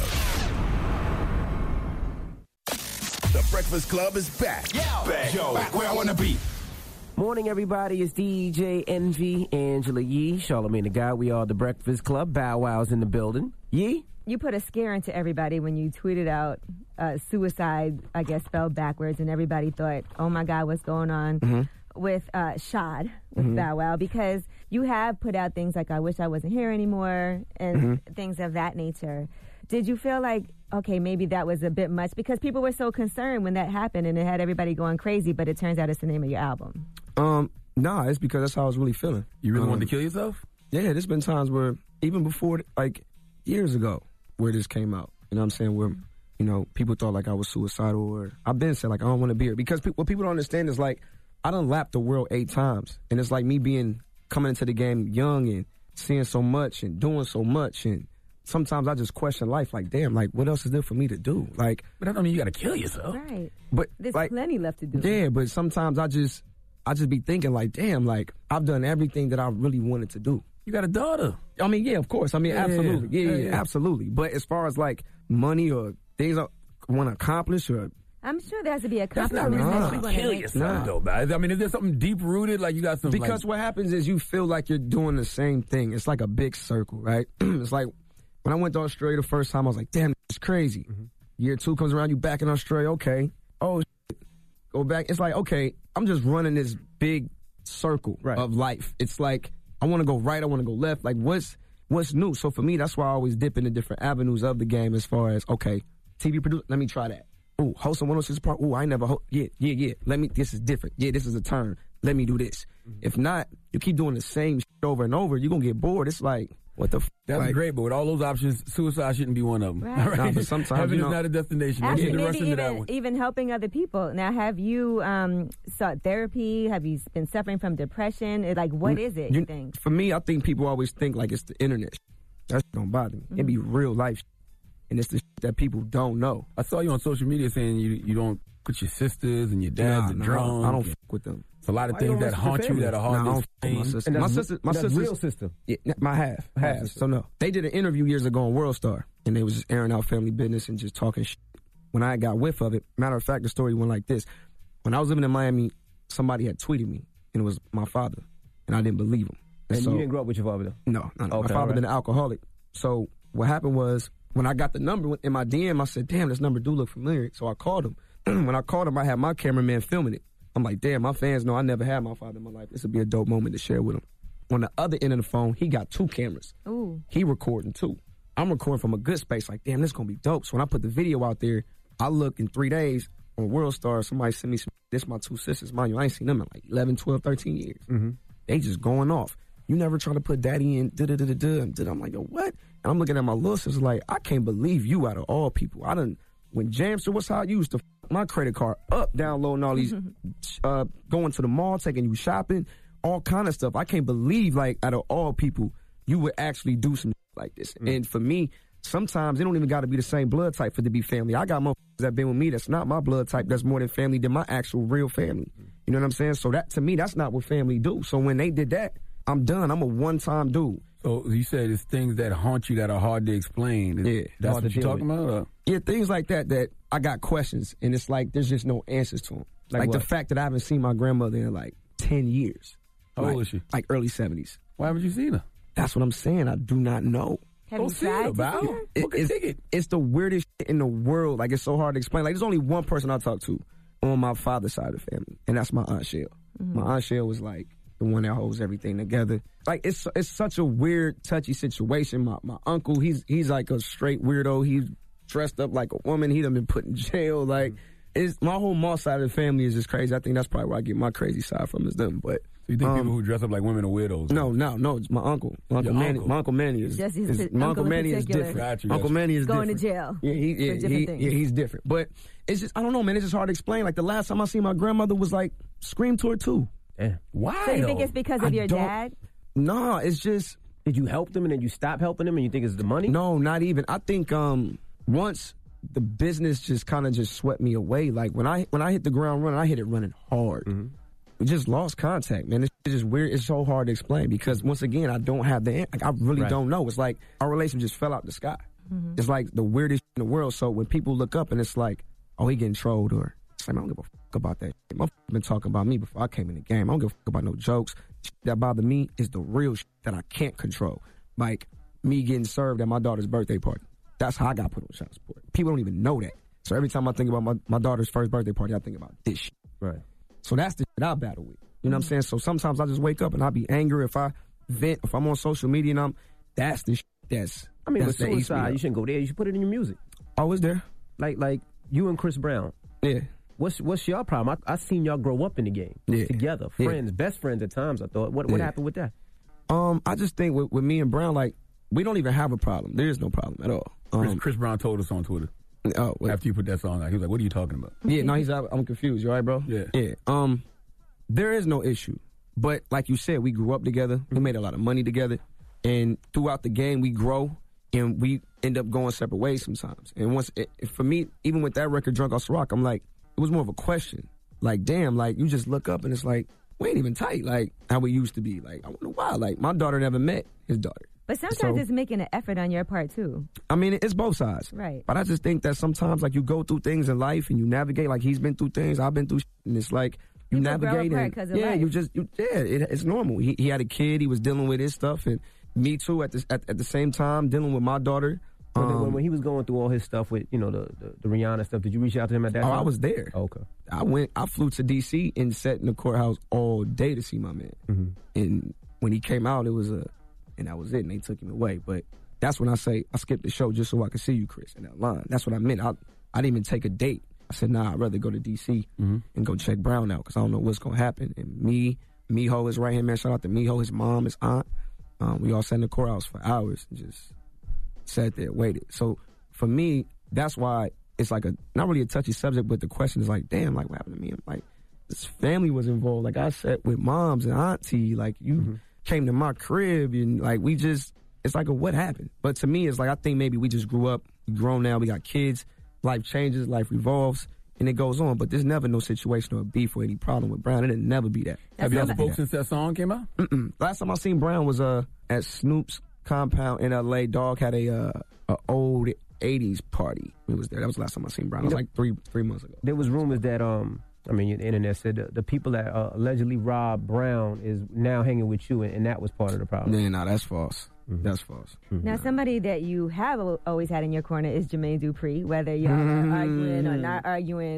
The Breakfast Club is back. Back, Yo, back where I want to be. Morning, everybody. It's D J Envy, Angela Yee, Charlamagne the Guy. We are the Breakfast Club. Bow Wow's in the building. Yee? You put a scare into everybody when you tweeted out uh, suicide, I guess, spelled backwards, and everybody thought, oh, my God, what's going on Mm-hmm. with uh, Shad, with Mhm. Bow Wow, because you have put out things like, I wish I wasn't here anymore, and Mhm. things of that nature. Did you feel like, okay, maybe that was a bit much? Because people were so concerned when that happened, and it had everybody going crazy, but it turns out it's the name of your album. Um, nah, it's because that's how I was really feeling. You really um, wanted to kill yourself? Yeah, there's been times where, even before, like, years ago, where this came out. You know what I'm saying? Where, you know, people thought, like, I was suicidal, or I've been said, like, I don't want to be here. Because pe- what people don't understand is, like, I done lapped the world eight times. And it's like me being, coming into the game young and seeing so much and doing so much. And sometimes I just question life, like, damn, like, what else is there for me to do? Like, But that don't mean you got to kill yourself. Right. but, There's like, plenty left to do. yeah, but sometimes I just, I just be thinking, like, damn, like, I've done everything that I really wanted to do. You got a daughter. I mean, yeah, of course. I mean, Yeah, absolutely. Yeah, yeah, yeah, yeah. yeah, absolutely. But as far as, like, money or things I want to accomplish, or I'm sure there has to be a That's not compromise really that to you want to kill make. yourself, Nah. though, man. I mean, is there something deep rooted? Like you got some. because like, what happens is you feel like you're doing the same thing. It's like a big circle, right? It's like when I went to Australia the first time, I was like, damn, it's crazy. Mm-hmm. Year two comes around, you back in Australia, okay. Oh, shit. Go back. It's like, okay, I'm just running this big circle Right. of life. It's like, I want to go right, I want to go left. Like, what's what's new? So for me, that's why I always dip into different avenues of the game as far as, okay, T V producer, let me try that. Ooh, hosting one oh six Park. Ooh, I ain't never ho- Yeah, yeah, yeah. Let me, this is different. Yeah, this is a turn. Let me do this. If not, you keep doing the same shit over and over, you're going to get bored. It's like, what the f? That's like, great, but with all those options, suicide shouldn't be one of them. Right. All right? Nah, but sometimes, Heaven you is know- not a destination. Let's Actually, get the rest maybe into that even, one. even helping other people. Now, have you um, sought therapy? Have you been suffering from depression? It- Like, what is it, you, you- think? For me, I think people always think like it's the internet. That shit don't bother me. It be real life shit. And it's the shit that people don't know. I saw you on social media saying you you don't put your sisters and your dads Nah, and nah, drums. I don't and- f- with them. It's a lot of Why you things don't that mess with your haunt you family? that are Nah, I hard don't to f- with my explain. sister. And My that's- sister, my that's sister's real sister. Yeah, n- my half, half. sister. So no, they did an interview years ago on World Star, and they was just airing out family business and just talking shit. When I got whiff of it, matter of fact, the story went like this: when I was living in Miami, somebody had tweeted me, and it was my father, and I didn't believe him. And so, you didn't grow up with your father, though? No, no, no. Okay, my father all right. been an alcoholic. So what happened was when I got the number in my D M, I said, "Damn, this number do look familiar." So I called him. When I called him, I had my cameraman filming it. I'm like, "Damn, my fans know I never had my father in my life. This would be a dope moment to share with him." On the other end of the phone, he got two cameras. Ooh. He recording too. I'm recording from a good space. Like, damn, this gonna be dope. So when I put the video out there, I look in three days on World Star. Somebody sent me some. This my two sisters, mind you. I ain't seen them in like eleven, twelve, thirteen years. Mm-hmm. They just going off. You never try to put daddy in. Da da da da da. I'm like, yo, what? And I'm looking at my little sisters like, I can't believe you out of all people. I done when Jamster was how I used to f- my credit card up, downloading all these, uh, going to the mall, taking you shopping, all kind of stuff. I can't believe like out of all people, you would actually do some like this. Mm. And for me, sometimes it don't even got to be the same blood type for it to be family. I got motherfuckers that been with me that's not my blood type. That's more than family than my actual real family. You know what I'm saying? So that to me, that's not what family do. So when they did that, I'm done. I'm a one time dude. So you said it's things that haunt you that are hard to explain. Is- Yeah, that's hard what to you're deal talking with. about. Or? Yeah, things like that that I got questions, and it's like there's just no answers to them. Like Like, the what? fact that I haven't seen my grandmother in like ten years. How like, old is she? Like early seventies. Why haven't you seen her? That's what I'm saying. I do not know. Have Go you see her, tried to Bow. see her? It- Book a it's, ticket. it's the weirdest shit in the world. Like, it's so hard to explain. Like, there's only one person I talk to on my father's side of the family, and that's my Aunt Shell. Mm-hmm. My Aunt Shell was like the one that holds everything together. Like, it's it's such a weird, touchy situation. My my uncle, he's he's like a straight weirdo. He's dressed up like a woman. He done been put in jail. Like, it's my whole Moss side of the family is just crazy. I think that's probably where I get my crazy side from is them. But you think Um, people who dress up like women are weirdos? No, no, no. It's my uncle. My uncle Your Manny. uncle? My uncle Manny is. Just his is p- my uncle uncle in Manny is particular. different. Got you, got Uncle you. Manny is Going to different. jail Yeah, he, yeah, for different he, things. yeah, he's different. But it's just I don't know, man. It's just hard to explain. Like the last time I seen my grandmother was like Scream Tour two. Yeah. Why? So you though? think it's because of I your don't- dad? Nah, it's just Did you help them and then you stop helping them and you think it's the money? no, not even. I think um once the business just kind of just swept me away. Like when I when I hit the ground running, I hit it running hard. Mm-hmm. We just lost contact, man. It's just weird. It's so hard to explain because once again, I don't have the. Like, I really Right. don't know. It's like our relationship just fell out the sky. Mm-hmm. It's like the weirdest in the world. So when people look up and it's like, oh, he getting trolled, or it's like, I don't give a fuck about that. Shit. My f- been talking about me before I came in the game. I don't give a fuck about no jokes. Shit that bother me is the real shit that I can't control. Like me getting served at my daughter's birthday party. That's how I got put on child support. People don't even know that. So every time I think about my, my daughter's first birthday party, I think about this shit. Right. So that's the shit I battle with. You know what I'm saying? So sometimes I just wake up and I be angry if I vent, if I'm on social media and I'm, that's the shit that's, I mean, that's with that eats me suicide, up. you shouldn't go there. You should put it in your music. Oh, it's there. Like, like you and Chris Brown. Yeah. What's what's your problem? I, I seen y'all grow up in the game Yeah. together, Yeah. friends, best friends at times. I thought. What what Yeah. happened with that? Um, I just think with, with me and Brown, like, we don't even have a problem. There is no problem at all. Chris, Um, Chris Brown told us on Twitter oh, wait. after you put that song out. He was like, "What are you talking about?" Yeah, no, he's out. I'm confused. You all right, bro? Yeah. Yeah. Um, there is no issue. But like you said, we grew up together. We made a lot of money together. And throughout the game, we grow and we end up going separate ways sometimes. And once, it, for me, even with that record, Drunk Off Ciroc, I'm like, it was more of a question. Like, damn, like, you just look up and it's like, we ain't even tight like how we used to be. Like, I wonder why. Like, my daughter never met his daughter. But sometimes So- it's making an effort on your part too. I mean, it's both sides. Right. But I just think that sometimes, like, you go through things in life and you navigate. Like, he's been through things, I've been through shit, and it's like, you People grow navigate apart and 'cause of yeah, life. you just you, yeah, it, it's normal. He, he had a kid, he was dealing with his stuff, and me too at the at, at the same time dealing with my daughter. When, Um, when, when he was going through all his stuff with you know the, the the Rihanna stuff, did you reach out to him at that oh, time? I was there. Okay. I went. I flew to D C and sat in the courthouse all day to see my man. Mm-hmm. And when he came out, it was a, and that was it. And they took him away. But that's when I say I skipped the show just so I could see you, Chris, in that line. That's what I meant. I I didn't even take a date. I said, nah, I'd rather go to D C Mm-hmm. and go check Brown out because I don't know what's gonna happen. And me, Miho, his right hand man. Shout out to Miho, his mom, his aunt. Um, we all sat in the courthouse for hours and just sat there, waited. So for me, that's why it's like a not really a touchy subject, but the question is like, damn, like what happened to me? I'm like, this family was involved. Like I sat with moms and auntie. Like you Mm-hmm. came to my crib and like we just, it's like a what happened. But to me, it's like I think maybe we just grew up, we grown now, we got kids, life changes, life revolves, and it goes on. But there's never no situation or beef or any problem with Brown. It'll never be that. Have y'all Never be spoke that. since that song came out? Mm-mm. Last time I seen Brown was uh at Snoop's compound in L A. Dog had a uh, a old eighties party. We was there. That was the last time I seen Brown. It was You know- like three three months ago. There was rumors that um I mean the internet said the, the people that uh, allegedly robbed Brown is now hanging with you, and, and that was part of the problem. Yeah, no, that's false. That's false. Now, somebody that you have al- always had in your corner is Jermaine Dupri, whether y'all are arguing or not arguing.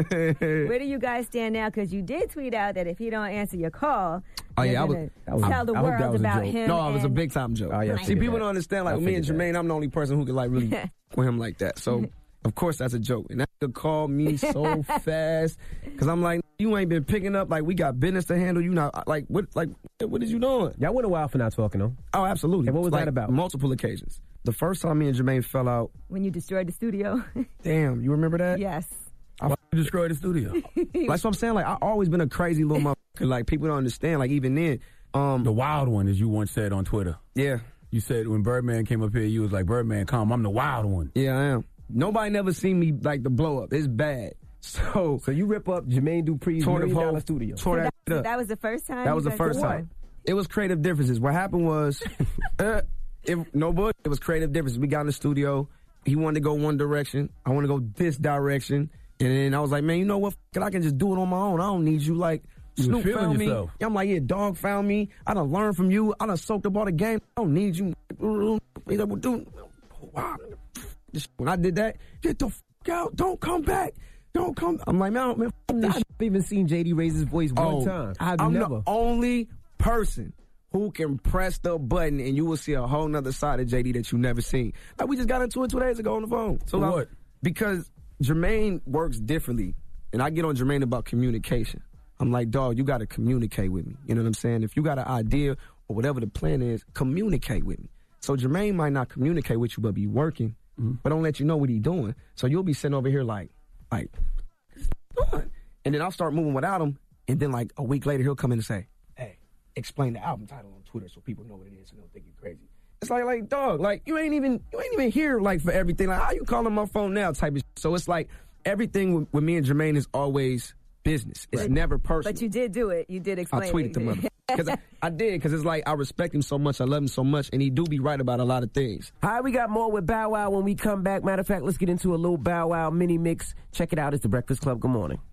Where do you guys stand now? Because you did tweet out that if he don't answer your call, Oh you're yeah, I was, gonna that was- tell the I hope that world was a about joke. him. No, it was a and- big time joke. Oh, yeah, I See, figured people that. don't understand. Like I with me and figured that. Jermaine, I'm the only person who could like really with him like that. So of course that's a joke. And that could call me so fast because I'm like, you ain't been picking up. Like we got business to handle. You not like what? Like what is you doing? Y'all went a while for not talking though. Oh, absolutely. And what was Like, that about? Multiple occasions. The first time me and Jermaine fell out. When you destroyed the studio. Damn, you remember that? Yes. I f- destroyed the studio. Like what I'm saying. Like I always been a crazy little motherfucker. Like people don't understand. Like even then, um, The wild one, as you once said on Twitter. yeah, You said when Birdman came up here, you was like, Birdman, come, I'm the wild one. yeah, I am. Nobody never seen me like the blow up. It's bad. So So you rip up Jermaine Dupri's tore the million whole dollar studio. Tore So that, that, shit so up. that was the first time? That you was the guys first did time. It was creative differences. What happened was, uh, it, no bull. It was creative differences. We got in the studio. He wanted to go one direction. I want to go this direction. And then I was like, man, you know what? F- it, I can just do it on my own. I don't need you. Like, You was Snoop feeling found yourself. me. I'm like, yeah, dog found me. I done learned from you. I done soaked up all the game. I don't need you. When I did that, get the f- out. Don't come back. Don't come. I'm like, man, man, f- this shit. I've even seen J D raise his voice one Oh, time. I've I'm never. the only person who can press the button and you will see a whole nother side of J D that you never seen. Like we just got into it two days ago on the phone. So For I- what? Because Jermaine works differently, and I get on Jermaine about communication. I'm like, dog, you got to communicate with me. You know what I'm saying? If you got an idea or whatever the plan is, communicate with me. So Jermaine might not communicate with you, but be working, mm-hmm. but don't let you know what he's doing. So you'll be sitting over here like, like, and then I'll start moving without him, and then like a week later he'll come in and say, hey, explain the album title on Twitter so people know what it is and don't think you're crazy. It's like, like, dog, like, you ain't even, you ain't even here, like, for everything. Like, how you calling my phone now type of shit. So it's like, everything with, with me and Jermaine is always business. It's right. never personal. But you did do it. You did explain I tweeted it. the mother. Because I, I did, because it's like, I respect him so much, I love him so much, and he do be right about a lot of things. All right, we got more with Bow Wow when we come back. Matter of fact, let's get into a little Bow Wow mini mix. Check it out. It's The Breakfast Club. Good morning.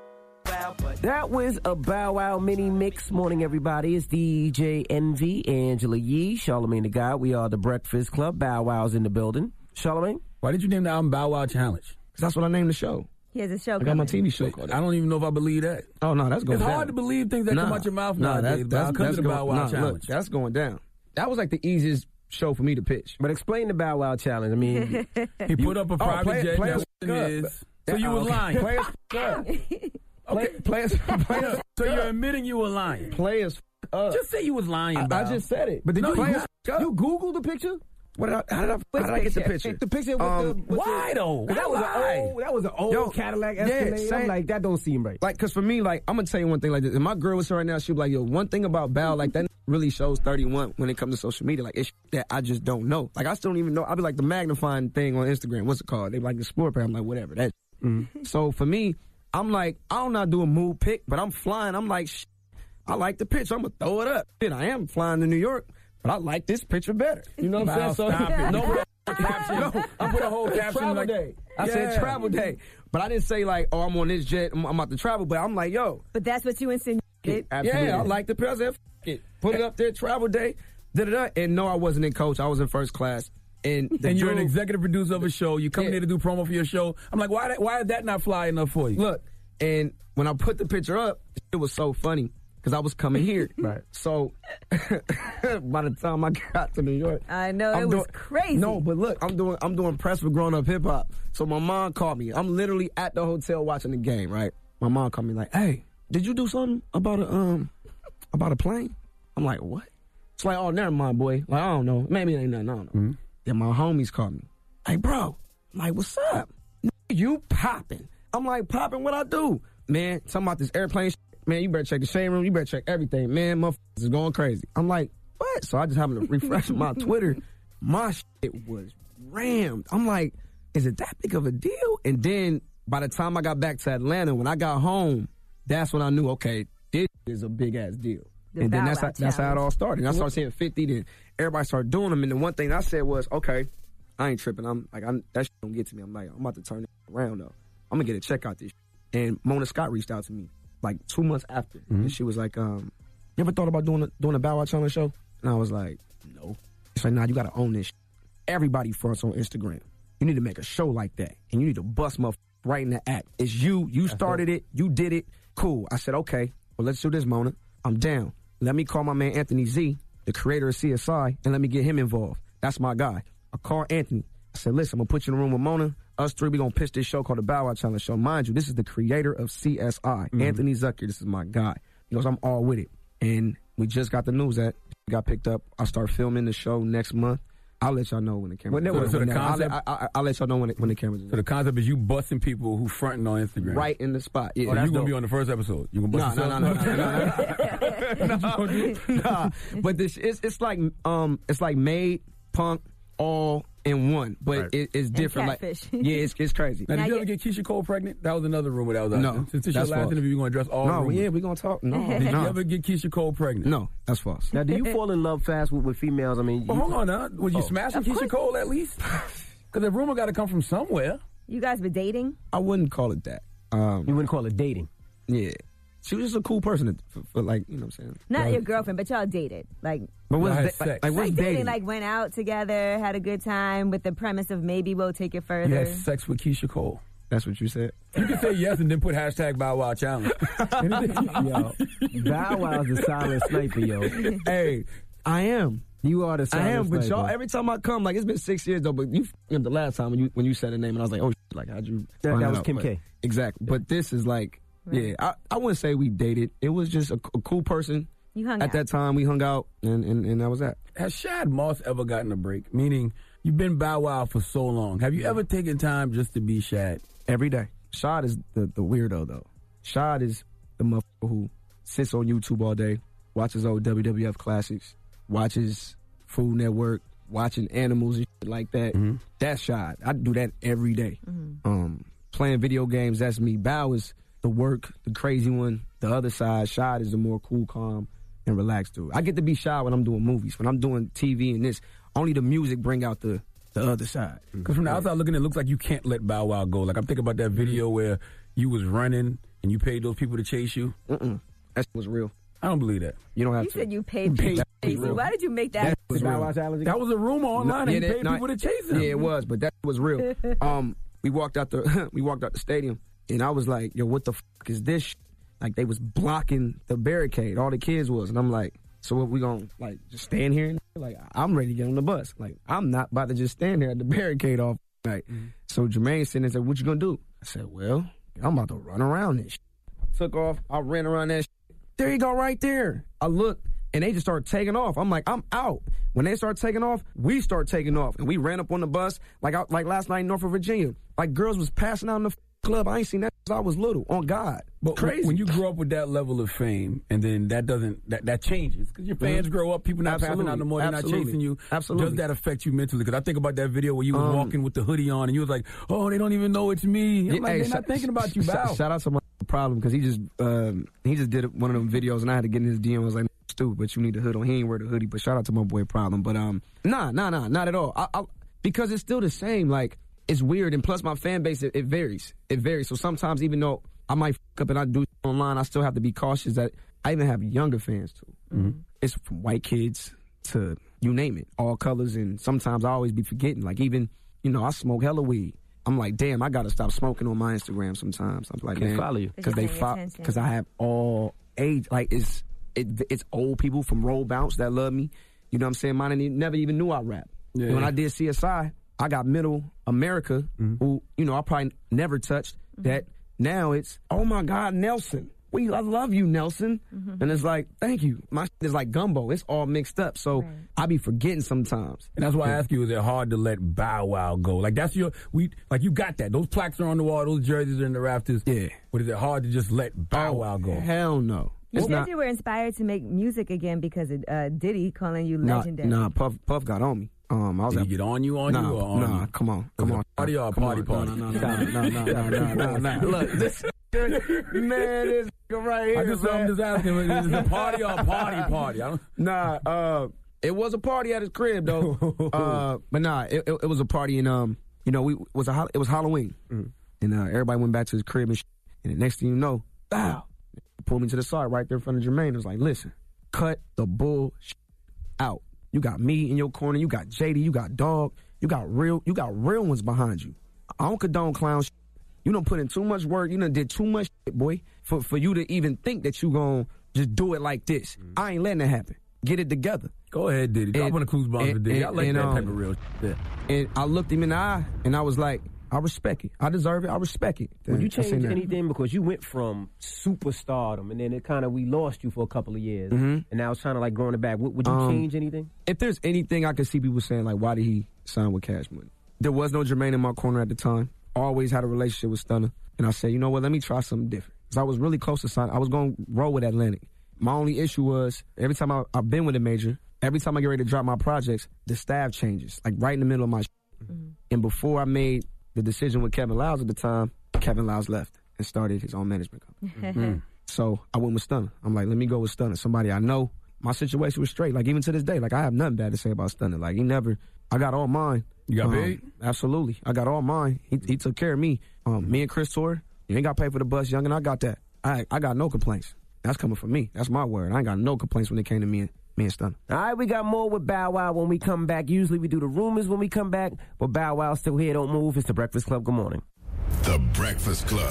That was a Bow Wow mini mix. Morning, everybody. It's D J Envy, Angela Yee, Charlamagne the God. We are The Breakfast Club. Bow Wow's in the building. Charlamagne? Why did you name the album Bow Wow Challenge? Because that's what I named the show. He has a show I got my T V show called I don't even know if I believe that. Oh, no, that's going it's down. It's hard to believe things that nah, come out your mouth nah, nowadays. That, that's, that's, that's, Bow Wow nah, Challenge. Look, that's going down. That was like the easiest show for me to pitch. But explain the Bow Wow Challenge. I mean, he put up a private oh, play, jet play that was his. So you was okay. lying. Play us up. Okay. Play us up. So you're admitting you were lying. Play us up. Just say you was lying, I, Bow. I just said it. But did no, you, play you, us up. You Googled the picture? What did I, how did I, how did I get the picture? The picture with um, the... With why, the, though? That was, an old, that was an old Yo, Cadillac yeah, Escalade. same. I'm like, that don't seem right. Like, because for me, like, I'm going to tell you one thing like this. If my girl was here right now, she'd be like, yo, one thing about Bow, like, that really shows thirty-one when it comes to social media. Like, it's that I just don't know. Like, I still don't even know. I'll be like, the magnifying thing on Instagram. What's it called? They be like, the explore page. I'm like, whatever. That. Mm-hmm. So, for me, I'm like, I don't not do a mood pick, but I'm flying. I'm like, shit, I like the picture. I'm going to throw it up. Shit, I am flying to New York, but I like this picture better. You know what I'm saying? So, stop it. no, caption. No, I put a whole caption travel like, day. I yeah. said travel day. But I didn't say like, oh, I'm on this jet, I'm, I'm about to travel. But I'm like, yo. But that's what you insinuated. Absolutely. Yeah, I like the picture. I said, F it. Put it up there, travel day. Da-da-da. And no, I wasn't in coach. I was in first class. And, and dude, you're an executive producer of a show. You come yeah. there to do promo for your show. I'm like, why, why did that not fly enough for you? Look, and when I put the picture up, it was so funny. Because I was coming here. Right. So, by the time I got to New York. I know, I'm it was doing, crazy. No, but look, I'm doing I'm doing press for Grown Up Hip Hop. So my mom called me. I'm literally at the hotel watching the game, right? My mom called me like, hey, did you do something about a, um, about a plane? I'm like, what? It's like, oh, never mind, boy. Like, I don't know. Maybe it ain't nothing, I don't know. Mm-hmm. Then my homies called me. Hey, bro. I'm like, what's up? You popping. I'm like, popping what I do? Man, talking about this airplane shit. Man, you better check the shade room. You better check everything. Man, motherfuckers is going crazy. I'm like, what? So I just happened to refresh my Twitter. My shit was rammed. I'm like, is it that big of a deal? And then by the time I got back to Atlanta, when I got home, that's when I knew, okay, this is a big-ass deal. The and then that's how, that's how it all started. And I started seeing fifty, then everybody started doing them. And the one thing I said was, okay, I ain't tripping. I'm like, I'm, that shit don't get to me. I'm like, I'm about to turn it around, though. I'm going to get a check out this shit. And Mona Scott reached out to me. Like two months after, mm-hmm. and she was like, um, "You ever thought about doing a, doing a Bow Wow Challenge show?" And I was like, "No." She's like, "Nah, you gotta own this. Shit. Everybody fronts on Instagram. You need to make a show like that, and you need to bust motherfuckers right in the act. It's you. You started it. You did it. Cool." I said, "Okay, well let's do this, Mona. I'm down. Let me call my man Anthony Z, the creator of C S I, and let me get him involved. That's my guy." I called Anthony. I said, "Listen, I'm gonna put you in the room with Mona. Us three, we gonna pitch this show called the Bow Wow Challenge Show. Mind you, this is the creator of C S I, mm-hmm. Anthony Zucker. This is my guy. He goes, I'm all with it." And we just got the news that it got picked up. I start filming the show next month. I'll let y'all know when the camera. So, so the concept, I'll, I, I, I'll let y'all know when it, when the camera's. So the concept is you busting people who fronting on Instagram, right in the spot. Yeah, oh, you gonna dope. Be on the first episode. You gonna bust no, no, no, no, no, no, no, no. Nah, but this it's it's like um it's like Made, Punk, all in one, but right. it, it's different. Like, yeah, it's it's crazy. Now, did you ever get Keisha Cole pregnant? That was another rumor that was out no, there. Since this your last false. Interview, you gonna address all. No, rumors. yeah, we gonna talk. No, did no. you ever get Keisha Cole pregnant? No, that's false. Now, do you fall in love fast with, with females? I mean, well, you, hold on now. Was you oh. smashing Keisha course. Cole at least? Because the rumor got to come from somewhere. You guys been dating? I wouldn't call it that. Um, you wouldn't call it dating? Yeah. She was just a cool person for, for like, you know what I'm saying? Not like, your girlfriend, but y'all dated. Like, but what's da- like, like, what's like dating? dating? Like, went out together, had a good time with the premise of maybe we'll take it further. You had sex with Keisha Cole. That's what you said? You can say yes and then put hashtag Bow Wow Challenge. Yo, Bow Wow's the silent sniper, yo. Hey, I am. You are the silent I am, sniper. but y'all, every time I come, like, it's been six years, though, but you f***ed the last time when you when you said the name, and I was like, oh, shit, like, how'd you That, find that was out? Kim but, K. Exactly. But this is like, Yeah, I, I wouldn't say we dated. It was just a, a cool person. You hung At out. that time, we hung out, and, and, and that was that. Has Shad Moss ever gotten a break? Meaning, you've been Bow Wow for so long. Have you ever taken time just to be Shad? Every day. Shad is the, the weirdo, though. Shad is the motherfucker who sits on YouTube all day, watches old W W F classics, watches Food Network, watching animals and shit like that. Mm-hmm. That's Shad. I do that every day. Mm-hmm. Um, playing video games, that's me. Bow is the work, the crazy one. The other side, Shad is the more cool, calm, and relaxed dude. I get to be shy when I'm doing movies. When I'm doing T V and this, only the music bring out the, the other side. Because from the outside looking, it looks like you can't let Bow Wow go. Like, I'm thinking about that video where you was running and you paid those people to chase you. Mm-mm. That was real. I don't believe that. You don't have You to. said you paid Paid- people to chase you. Why did you make that? That was real. That was a rumor online. No, and yeah, he that- paid no, people to chase him. Yeah, it was, but that was real. um, we walked out the we walked out the stadium, and I was like, "Yo, what the fuck is this?" Shit? Like they was blocking the barricade. All the kids was, and I'm like, "So what? We gonna like just stand here?" And, like I'm ready to get on the bus. Like I'm not about to just stand here at the barricade all night. Mm-hmm. So Jermaine said, and said, "What you gonna do?" I said, "Well, I'm about to run around this." Shit. Took off. I ran around that. Shit. There you go, right there. I looked, and they just started taking off. I'm like, I'm out. When they start taking off, we start taking off, and we ran up on the bus like I, like last night in Norfolk, Virginia. Like girls was passing out in the club. I ain't seen that since I was little. On God, but crazy. When you grow up with that level of fame, and then that doesn't that, that changes because your fans Mm-hmm. grow up. People not Absolutely. passing out no more. They're Absolutely. not chasing you. Absolutely. Does that affect you mentally? Because I think about that video where you was Um, walking with the hoodie on, and you was like, "Oh, they don't even know it's me." I'm Yeah, like, hey, they're not shout- thinking about you, Bow. Shout out to my problem because he just um, he just did one of them videos, and I had to get in his D M. I was like, "Stupid, but you need the hood on." He ain't wear the hoodie, but shout out to my boy Problem. But um, nah, nah, nah, not at all. I, I, because it's still the same. Like it's weird, and plus my fan base it, it varies. It varies. So sometimes even though I might fuck up and I do online, I still have to be cautious that I even have younger fans too. Mm-hmm. It's from white kids to you name it, all colors, and sometimes I always be forgetting. Like even you know I smoke hella weed. I'm like, damn, I gotta stop smoking on my Instagram sometimes. I'm like, They man, follow you. because they follow because I have all age. Like it's it, it's old people from Roll Bounce that love me. You know what I'm saying? Mine ain't- never even knew I rap. Yeah. And when I did C S I, I got Middle America, who you know I probably never touched. That now it's oh my God, Nelson. We, I love you, Nelson. Mm-hmm. And it's like, thank you. My shit is like gumbo. It's all mixed up. So I be forgetting sometimes. And that's why I ask you, is it hard to let Bow Wow go? Like, that's your, we, like, you got that. Those plaques are on the wall, those jerseys are in the rafters. Yeah. But is it hard to just let Bow Wow go? Hell no. You It's said not. you were inspired to make music again because of uh, Diddy calling you Nah, legendary. nah, Puff, Puff got on me. Um, I was Did at, he get on you, on nah, you, or on nah, you? come on, come Was it on. a party or a Come party on. party? No, no, no, no, no, no, no, no, no, no. Look, this man is right here. I just, man. I'm just asking, is it a party or a party party? I don't, Nah, uh, it was a party at his crib though. uh, but nah, it, it, it was a party and um, you know, we it was a hol- it was Halloween, Mm. and uh, everybody went back to his crib and, sh- and the next thing you know, bow, pulled me to the side right there in front of Jermaine. It was like, listen, cut the bull out. You got me in your corner. You got J D. You got Dog. You got real. You got real ones behind you. I don't condone clown shit. You done put in too much work. You done did too much shit, boy, for, for you to even think that you gonna just do it like this. Mm. I ain't letting it happen. Get it together. Go ahead, Diddy. Drop on the cruise bombs for Diddy. I like that type of real shit. And I looked him in the eye, and I was like, I respect it. I deserve it. I respect it. Would you I seen change that. anything because you went from superstardom and then it kind of we lost you for a couple of years Mhm. and now it's kind of like growing it back. Would, would you Um, change anything? If there's anything I could see people saying, like, why did he sign with Cash Money? There was no Jermaine in my corner at the time. Always had a relationship with Stunner. And I said, you know what, let me try something different. Because I was really close to sign. I was going to roll with Atlantic. My only issue was every time I, I've been with a major, every time I get ready to drop my projects, the staff changes, like right in the middle of my shit. Mm-hmm. And before I made the decision with Kevin Lyles at the time, Kevin Lyles left and started his own management company. Mm. So I went with Stunner. I'm like, let me go with Stunner. Somebody I know. My situation was straight. Like, even to this day, like, I have nothing bad to say about Stunner. Like, he never, I got all mine. You got Um, paid? Absolutely. I got all mine. He, he took care of me. Um, me and Chris Tor, you ain't got paid for the bus, young, and I got that. I I got no complaints. That's coming from me. That's my word. I ain't got no complaints when it came to me and, me and Stunner. All right, we got more with Bow Wow when we come back. Usually we do the rumors when we come back, but Bow Wow's still here. Don't move. It's The Breakfast Club. Good morning. The Breakfast Club.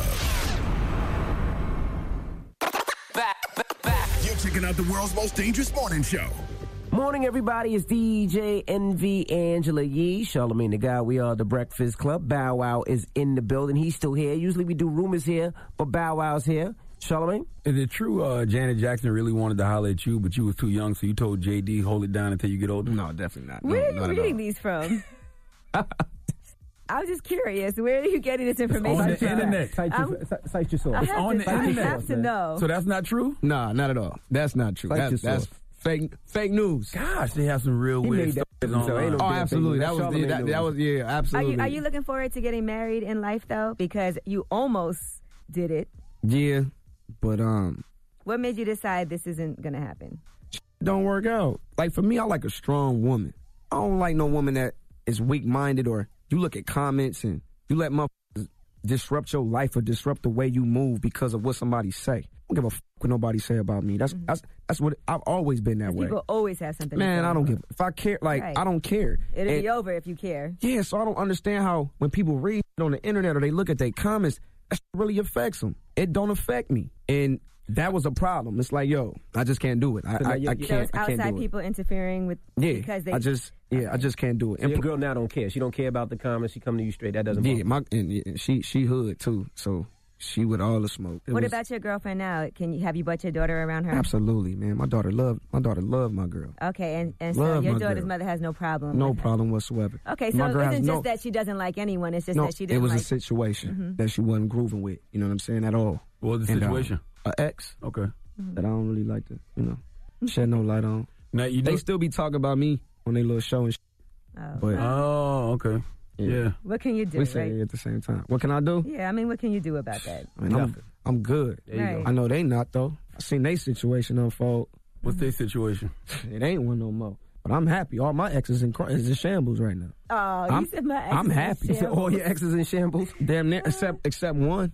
You're checking out the world's most dangerous morning show. Morning, everybody. It's D J N V Angela Yee, Charlamagne the Guy. We are The Breakfast Club. Bow Wow is in the building. He's still here. Usually we do rumors here, but Bow Wow's here. Charlamagne? Is it true uh, Janet Jackson really wanted to holler at you, but you was too young, so you told J D hold it down until you get older? No, definitely not. Where no, are you reading these from? I was just curious. Where are you getting this information on the from? internet. Cite your, cite your source. I It's have on to, the I internet. have to know. So that's not true? Nah, not at all. That's not true. Cite That's, your that's source. fake fake news. Gosh, they have some real He weird made stuff that going so ain't on. no Oh, damn absolutely. thing. That was Charlamagne that, knows. that was yeah, Are absolutely. you are you looking forward to getting married in life though? Because you almost did it. Yeah, but um, What made you decide this isn't gonna happen? don't work out. Like for me, I like a strong woman. I don't like no woman that is weak minded or you look at comments and you let motherfuckers disrupt your life or disrupt the way you move because of what somebody say. I don't give a fuck what nobody say about me. That's Mm-hmm. that's that's what I've always been that way. People always have something. Man, to say I don't about. give. If I care, like Right. I don't care. It'll And- be over if you care. Yeah, so I don't understand how when people read on the internet or they look at their comments, that really affects them. It don't affect me, and that was a problem. It's like, yo, I just can't do it. I, So now I, you- I you- So can't. it's I can't outside do it. people interfering with Yeah, because they I just, yeah, I just can't do it. So your girl now don't care. She don't care about the comments. She come to you straight. That doesn't bother Yeah, my and, yeah, she she hood too, so she with all the smoke. It What was- about your girlfriend now? Can you have you brought your daughter around her? Absolutely, man. My daughter loved my daughter loved my girl. Okay, and, and so Love your my daughter's girl. mother has no problem. No with her. problem whatsoever. Okay, so my it girl has isn't no, just that she doesn't like anyone. It's just no, that she it didn't was like. a situation Mhm. that she wasn't grooving with. You know what I'm saying at all. What was the And, um, situation? a ex. Okay. That I don't really like to, you know, shed no light on. Now you they do- still be talking about me on their little show and shit. Oh. But Oh, okay. Yeah. What can you do? we say right? it at the same time. What can I do? Yeah, I mean, what can you do about that? I mean, I'm, I'm good. There you Right. go. I know they not though. I seen their situation unfold. What's their situation? It ain't one no more. But I'm happy. All my exes in cr- is in shambles right now. Oh, I'm, you said my ex I'm is in happy. shambles. All your exes in shambles. Damn near, except except one.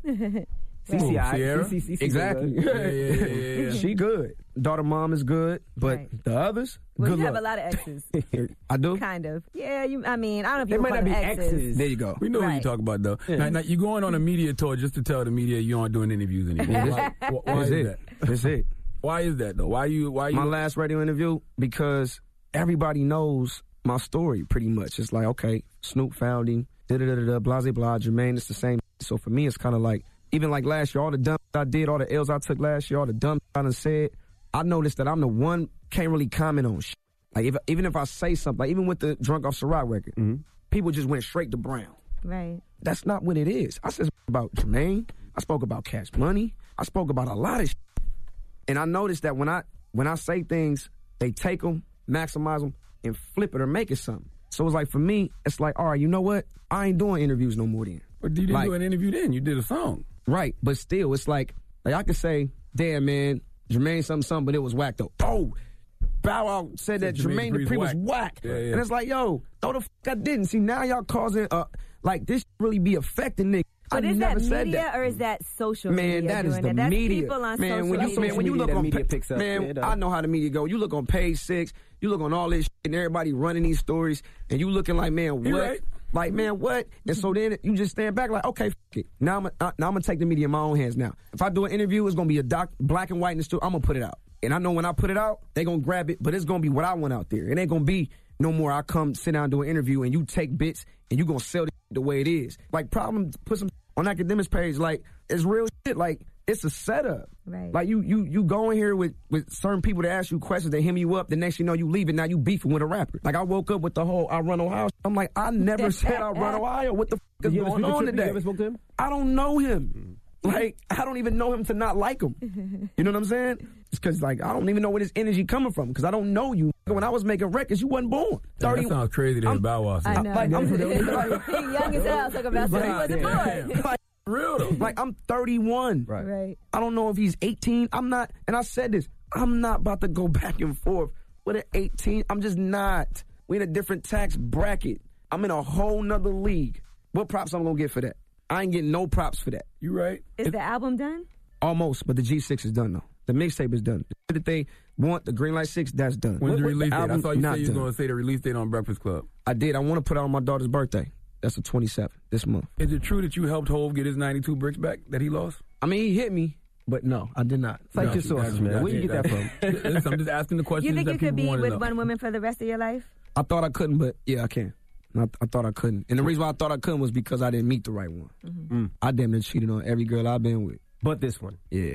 C C I, Sierra? C C C, Exactly. good. Yeah, yeah, yeah, yeah. She good. Daughter mom is good, but Right. the others, Well, good you luck. have a lot of exes. I do. Kind of. Yeah, you. I mean, I don't know if They you might call not them be exes. exes. There you go. We know what Right. you're talking about, though. Yeah. Now, now, you're going on a media tour just to tell the media you aren't doing interviews anymore. Why, why, why That's is it. that? That's it. Why is that, though? Why you? Why you? My last radio interview, because everybody knows my story pretty much. It's like, okay, Snoop found him, da da da da, blah, blah, blah, Jermaine, it's the same. So for me, it's kind of like, even like last year, all the dumb I did, all the L's I took last year, all the dumb I done said, I noticed that I'm the one can't really comment on shit. Like, if, even if I say something, like even with the Drunk Off Ciroc record, people just went straight to Brown. Right. That's not what it is. I said about Jermaine. I spoke about Cash Money. I spoke about a lot of shit. And I noticed that when I when I say things, they take them, maximize them, and flip it or make it something. So it's like, for me, it's like, all right, you know what? I ain't doing interviews no more then. But you didn't Like- do an interview then. You did a song. Right, but still, it's like, like I could say, damn, man, Jermaine something, something, but it was whack, though. Oh, Bow Wow said that Said Jermaine Jermaine Dupri's Dupri was whack. whack. Yeah, yeah. And it's like, yo, no the f*** I didn't. See, now y'all causing, uh, like, this really be affecting niggas. But I is never that said media that. or is that social Man, media that is doing the it? That's media. people on man, social when you media. man, when you Media look that on media pa- picks up. man, Yeah, it does. I know how the media go. You look on page six, you look on all this shit, and everybody running these stories, and you looking like, man, You what? right. Like, man, what? And so then you just stand back like, okay, f- it. Now I'm, uh, now I'm gonna take the media in my own hands. Now, if I do an interview, it's gonna be a doc, black and white in the studio. I'm gonna put it out, and I know when I put it out, they gonna grab it, but it's gonna be what I want out there. It ain't gonna be no more. I come sit down do an interview, and you take bits, and you gonna sell it the way it is. Like, problem, put some on academics page. Like, it's real shit. Like, it's a setup. Right. Like, you you you go in here with, with certain people that ask you questions, they hem you up, the next you know you leave it, now you beefing with a rapper. Like, I woke up with the whole I run Ohio. I'm like, I never said I run Ohio. What the f*** is Did you ever going speak to on Trippie? today? You ever spoke to him? I don't know him. Like, I don't even know him to not like him. You know what I'm saying? It's because, like, I don't even know where this energy coming from because I don't know you. When I was making records, you wasn't born. Damn, that sounds crazy to hear Bow Wow say. I know. Like, I'm, He young as hell. Talk about Like, he wasn't born. like, real though. Like, I'm thirty-one. Right. Right. I don't know if he's eighteen. I'm not, and I said this, I'm not about to go back and forth with an eighteen. I'm just not. We in a different tax bracket. I'm in a whole nother league. What props I'm gonna get for that? I ain't getting no props for that. You right. Is the album done? Almost, but the G six is done though. The mixtape is done. The shit that they want, the Green Light six, that's done. When's the What- release date? I album thought you not said you was done. going to say the release date on Breakfast Club. I did. I want to put it on my daughter's birthday. That's the twenty-seventh, this month. Is it true that you helped Hov get his ninety-two bricks back that he lost? I mean, he hit me, but no, I did not. Cite Got your you, sources, got you, man. got Where you, you get got that you. from? Listen, I'm just asking the questions You think that you could people be want to with know. one woman for the rest of your life? I thought I couldn't, but yeah, I can. I, I thought I couldn't. And the reason why I thought I couldn't was because I didn't meet the right one. Mm-hmm. I damn near cheated on every girl I've been with. But this one. Yeah.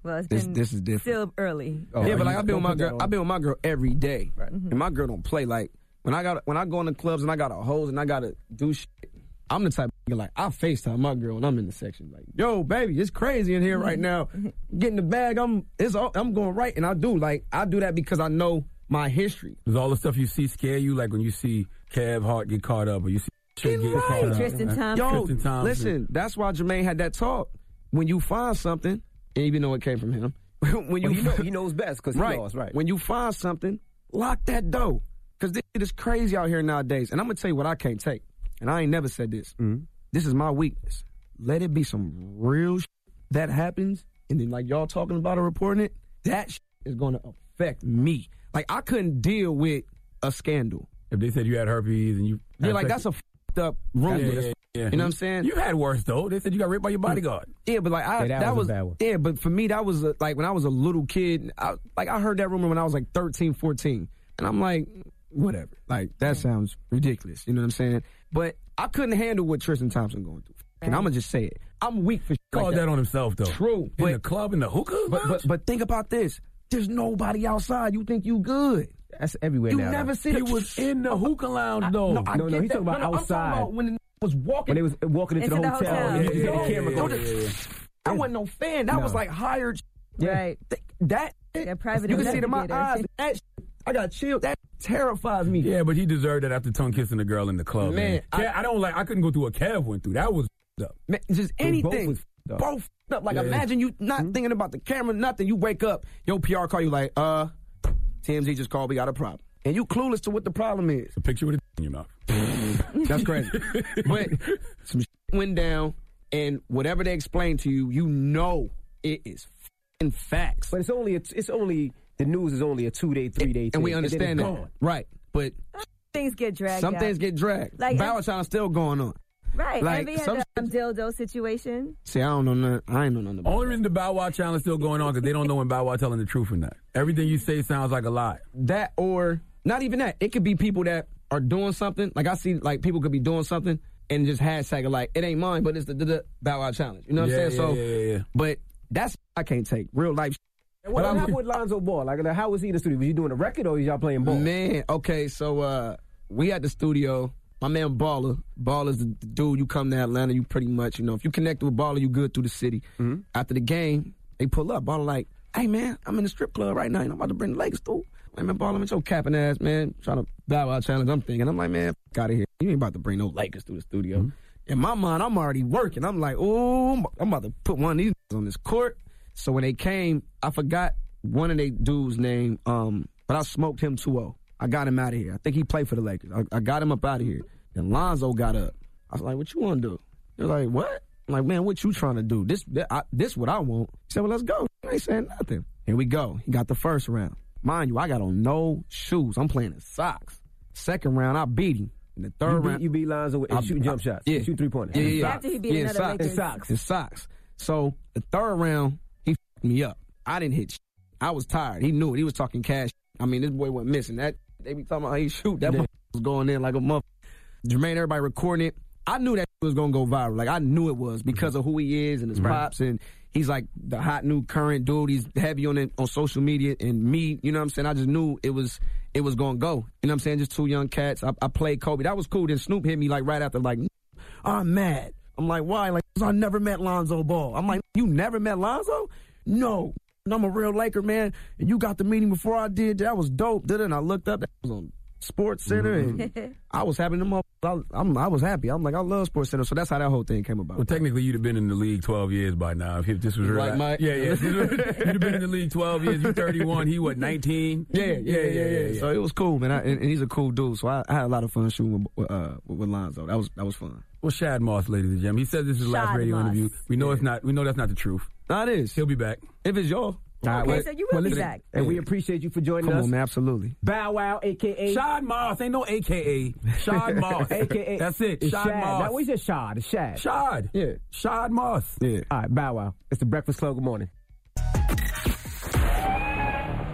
Well, it's this been this is different. still early. Oh, yeah, but like you I've been with my don't put that girl. on. I've been with my girl every day, Right. Mm-hmm. and my girl don't play. Like when I got when I go in the clubs and I got a hose and I gotta do shit. I'm the type of nigga, like I FaceTime my girl when I'm in the section. Like, yo, baby, it's crazy in here right now. Get in the bag. I'm it's all, I'm going right, and I do like I do that because I know my history. Does all the stuff you see scare you? Like when you see Kev Hart get caught up, or you see Trick get Right. caught up? Tristan Thompson. Yo, Tristan Thompson. listen, that's why Jermaine had that talk. When you find something, and even though it came from him, when you Well, he, know, he knows best because he right, lost, right? when you find something, lock that door. Because this shit is crazy out here nowadays. And I'm going to tell you what I can't take. And I ain't never said this. Mm-hmm. This is my weakness. Let it be some real shit that happens. And then, like, y'all talking about or reporting it, that shit is going to affect me. Like, I couldn't deal with a scandal. If they said you had herpes and you... Yeah, like, that's a f***ed up rumor. Yeah, yeah, yeah. You know what I'm saying? You had worse, though. They said you got raped by your bodyguard. Yeah, but like I, Yeah, that that, was was, a bad one. yeah, but for me that was a, like when I was a little kid. I, like I heard that rumor when I was like thirteen, fourteen, and I'm like, whatever. Like that sounds ridiculous. You know what I'm saying? But I couldn't handle what Tristan Thompson going through, and I'm gonna just say it. I'm weak for shit Called like that. that on himself, though. True, In but the club, in the hookah? but, but but think about this. There's nobody outside. You think you good? That's everywhere You now. never though. see He the- was in the hookah lounge, though. No, I No, no, get he's that. talking about No, no, I'm outside. talking about when the was walking. When they was walking into, Into the the hotel, hotel. and you could see Yeah, the yeah, camera yeah, going. yeah, yeah. I wasn't no fan. That No. was like hired. Yeah. Right. Th- That Yeah, private you can see it in my investigators. eyes. That shit, I got chills. That terrifies me. Yeah, but he deserved it after tongue kissing the girl in the club. Man, Man, Kev, I, I don't like. I couldn't go through what Kev went through. That was up. Man, just They both anything. was f***ed up. Both f***ed up. Like Yeah. imagine you not thinking about the camera, nothing. You wake up, your P R call you like, uh, T M Z just called. We got a problem, and you clueless to what the problem is. A picture with a in your mouth. That's crazy. But some shit went down, and whatever they explain to you, you know it is f***ing facts. But it's only a, it's only the news is only a two day, three day, and we thing, understand then that, it's gone. right? But Things get dragged some out. things get dragged. Like, Like, Bow Challenge still going on. Right. like, Envy had some the um, dildo situation. See, I don't know nothing. I ain't know nothing about Only reason the Bow Wow challenge is still going on because they don't know when Bow Wow telling the truth or not. Everything you say sounds like a lie. that, or not even that. It could be people that are doing something. Like I see, like people could be doing something and just hashtag it like it ain't mine, but it's the, the, the Bow Wow challenge. You know what Yeah, I'm saying? yeah, so, yeah, yeah, yeah. but that's I can't take real life. And what happened with Lonzo Ball? Like, how was he in the studio? Was you doing a record or was y'all playing ball? Man, okay, so uh, we at the studio. My man Baller, Baller's the dude. You come to Atlanta, you pretty much, you know, if you connect with Baller, you good through the city. Mm-hmm. After the game, they pull up. Baller like, hey man, I'm in the strip club right now. You know, I'm about to bring the Lakers through. Hey man, Baller, with your capping ass, man, trying to Bow Wow challenge. I'm thinking, I'm like, man, f- out of here. You ain't about to bring no Lakers through the studio. Mm-hmm. In my mind, I'm already working. I'm like, oh, I'm about to put one of these on this court. So when they came, I forgot one of they dudes' name, um, but I smoked him two oh. I got him out of here. I think he played for the Lakers. I, I got him up out of here. Then Lonzo got up. I was like, what you want to do? They're like, what? I'm like, man, what you trying to do? This this, I, this what I want. He said, well, let's go. I ain't saying nothing. Here we go. He got the first round. Mind you, I got on no shoes. I'm playing in socks. Second round, I beat him. In the third You beat, round, you beat Lonzo with I- shooting jump I- shots. yeah. Shoot three pointers. Yeah, yeah, yeah. After he beat yeah, another socks. Lakers. In socks. In socks. So the third round, he f***ed me up. I didn't hit shit. I was tired. He knew it. He was talking cash. I mean, this boy went missing. That they be talking about how he shoot. That Yeah. boy was going in like a mother. Jermaine, everybody recording it. I knew that was gonna go viral. Like I knew it was because of who he is and his Right. pops, and he's like the hot new current dude. He's heavy on it on social media, and me, you know what I'm saying. I just knew it was it was gonna go. You know what I'm saying? Just two young cats. I, I played Kobe. That was cool. Then Snoop hit me like right after, like I'm mad. I'm like, why? Like I never met Lonzo Ball. I'm like, you never met Lonzo? No. I'm a real Laker, man. And you got the meeting before I did. That was dope. Did it? And I looked up. That was on Sports Center, and I was having them up. I, I'm, I was happy. I'm like, I love Sports Center. So that's how that whole thing came about. Well, technically, you'd have been in the league twelve years by now. If this was real, Right, Mike? yeah, yeah. You'd have been in the league twelve years. You thirty-one. He what, nineteen? Yeah, yeah, yeah, yeah. yeah. So it was cool, man. I, and, and he's a cool dude. So I, I had a lot of fun shooting with, uh, with, with Lonzo. That was that was fun. Well, Shad Moss, ladies and gentlemen, he said this is his last Shad radio Moss. interview. We know it's not. We know that's not the truth. No, it is. He'll be back. If it's y'all. Okay, well, so you will well, be listen, back. And we appreciate you for joining Come us. on, man. Absolutely. Bow Wow, a k a. Shad Moss. Ain't no A K A. Shad Moss. A K A. That's it. It's Shad Shad. Moss. Now, we said Shad. It's Shad. Shad. Yeah. Shad Moss. Yeah. All right, Bow Wow. It's the Breakfast Club. Good morning.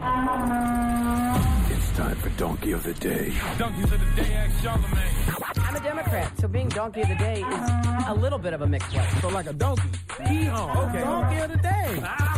It's time for Donkey of the Day. Donkeys of the day, ask Charlemagne. I'm a Democrat, so being donkey of the day is a little bit of a mixed one. So like a donkey. Yeehaw. Okay. Donkey of the day.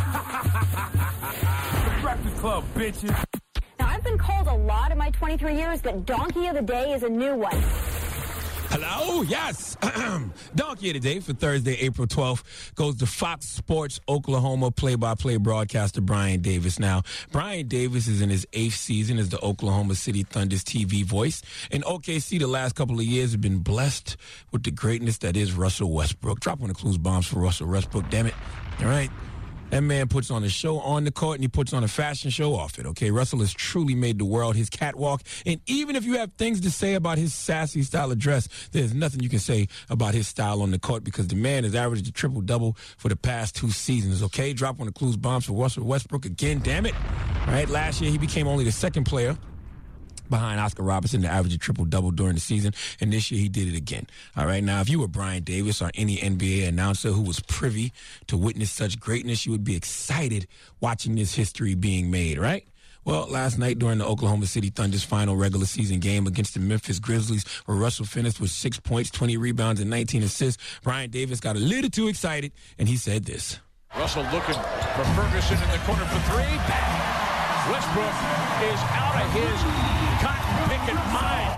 The Breakfast Club, bitches. Now, I've been called a lot in my twenty-three years, but donkey of the day is a new one. Hello? Yes. Donkey of the Day for Thursday, April twelfth goes to Fox Sports Oklahoma play-by-play broadcaster Brian Davis. Now, Brian Davis is in his eighth season as the Oklahoma City Thunder's T V voice. And O K C the last couple of years have been blessed with the greatness that is Russell Westbrook. Drop one of clues bombs for Russell Westbrook, damn it. All right. That man puts on a show on the court, and he puts on a fashion show off it, okay? Russell has truly made the world his catwalk, and even if you have things to say about his sassy style of dress, there's nothing you can say about his style on the court because the man has averaged a triple-double for the past two seasons, okay? Drop one of clues bombs for Russell Westbrook again, damn it. All right, last year he became only the second player behind Oscar Robertson to average a triple-double during the season, and this year he did it again. All right, now, if you were Brian Davis or any N B A announcer who was privy to witness such greatness, you would be excited watching this history being made, right? Well, last night during the Oklahoma City Thunder's final regular season game against the Memphis Grizzlies, where Russell finished with six points, twenty rebounds, and nineteen assists, Brian Davis got a little too excited, and he said this. Russell looking for Ferguson in the corner for three. Bang! Westbrook is out of his cotton-picking mind.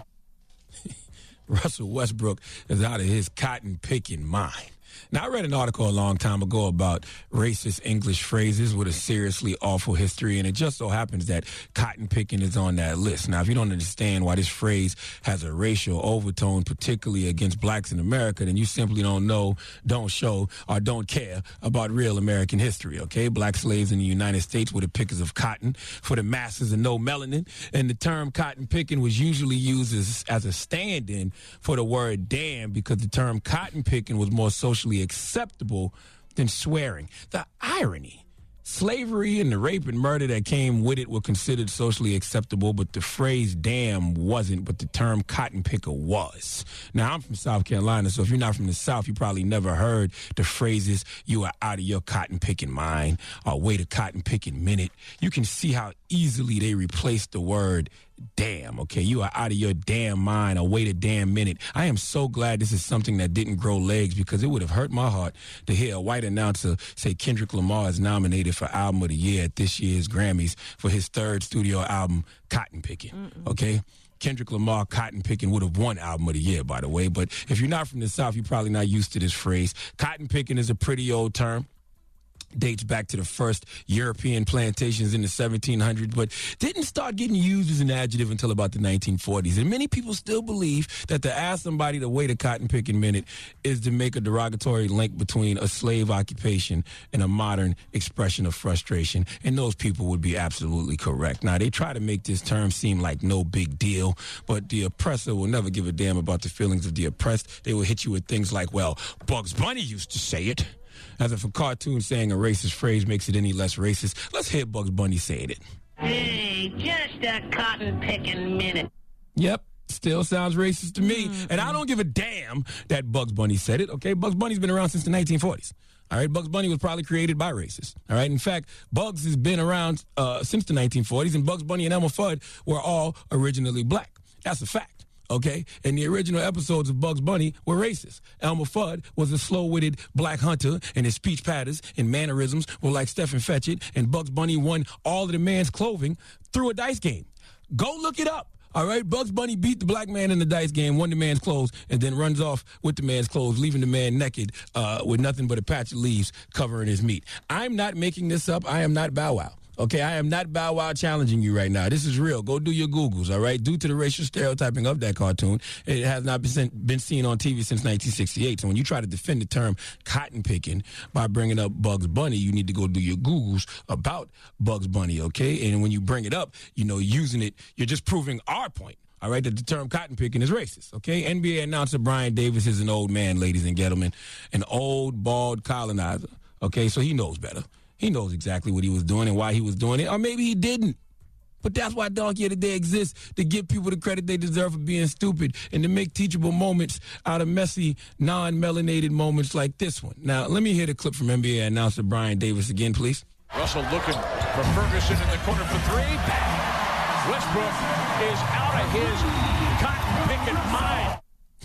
Russell Westbrook is out of his cotton-picking mind. Now, I read an article a long time ago about racist English phrases with a seriously awful history, and it just so happens that cotton picking is on that list. Now, if you don't understand why this phrase has a racial overtone, particularly against blacks in America, then you simply don't know, don't show, or don't care about real American history, okay? Black slaves in the United States were the pickers of cotton for the masses of no melanin, and the term cotton picking was usually used as, as a stand-in for the word damn because the term cotton picking was more socially acceptable than swearing. The irony. Slavery and the rape and murder that came with it were considered socially acceptable, but the phrase damn wasn't, but the term cotton picker was. Now, I'm from South Carolina, so if you're not from the South, you probably never heard the phrases, you are out of your cotton picking mind, or wait a cotton picking minute. You can see how easily they replaced the word damn, okay? You are out of your damn mind, or wait a damn minute. I am so glad this is something that didn't grow legs because it would have hurt my heart to hear a white announcer say Kendrick Lamar is nominated for Album of the Year at this year's Grammys for his third studio album, Cotton Picking, Mm-mm. okay? Kendrick Lamar, Cotton Picking, would have won Album of the Year, by the way. But if you're not from the South, you're probably not used to this phrase. Cotton picking is a pretty old term. Dates back to the first European plantations in the seventeen hundreds, but didn't start getting used as an adjective until about the nineteen forties. And many people still believe that to ask somebody to wait a cotton-picking minute is to make a derogatory link between a slave occupation and a modern expression of frustration. And those people would be absolutely correct. Now, they try to make this term seem like no big deal, but the oppressor will never give a damn about the feelings of the oppressed. They will hit you with things like, well, Bugs Bunny used to say it. As if a cartoon saying a racist phrase makes it any less racist, let's hear Bugs Bunny saying it. Hey, just a cotton-picking minute. Yep, still sounds racist to me. Mm-hmm. And I don't give a damn that Bugs Bunny said it, okay? Bugs Bunny's been around since the nineteen forties. All right, Bugs Bunny was probably created by racists. All right, in fact, Bugs has been around uh, since the nineteen forties, and Bugs Bunny and Elmer Fudd were all originally black. That's a fact. Okay, and the original episodes of Bugs Bunny were racist. Elmer Fudd was a slow-witted black hunter, and his speech patterns and mannerisms were like Stephen Fetchit, and Bugs Bunny won all of the man's clothing through a dice game. Go look it up. All right, Bugs Bunny beat the black man in the dice game, won the man's clothes, and then runs off with the man's clothes, leaving the man naked uh, with nothing but a patch of leaves covering his meat. I'm not making this up. I am not Bow Wow. Okay, I am not Bow Wow challenging you right now. This is real. Go do your Googles, all right? Due to the racial stereotyping of that cartoon, it has not been, seen, been seen on T V since nineteen sixty-eight. So when you try to defend the term cotton picking by bringing up Bugs Bunny, you need to go do your Googles about Bugs Bunny, okay? And when you bring it up, you know, using it, you're just proving our point. All right, that the term cotton picking is racist, okay? N B A announcer Brian Davis is an old man, ladies and gentlemen, an old, bald colonizer, okay? So he knows better. He knows exactly what he was doing and why he was doing it, or maybe he didn't. But that's why Donkey of the Day exists, to give people the credit they deserve for being stupid and to make teachable moments out of messy, non-melanated moments like this one. Now, let me hear the clip from N B A announcer Brian Davis again, please. Russell looking for Ferguson in the corner for three. Bang! Westbrook is out of his cotton-picking mind.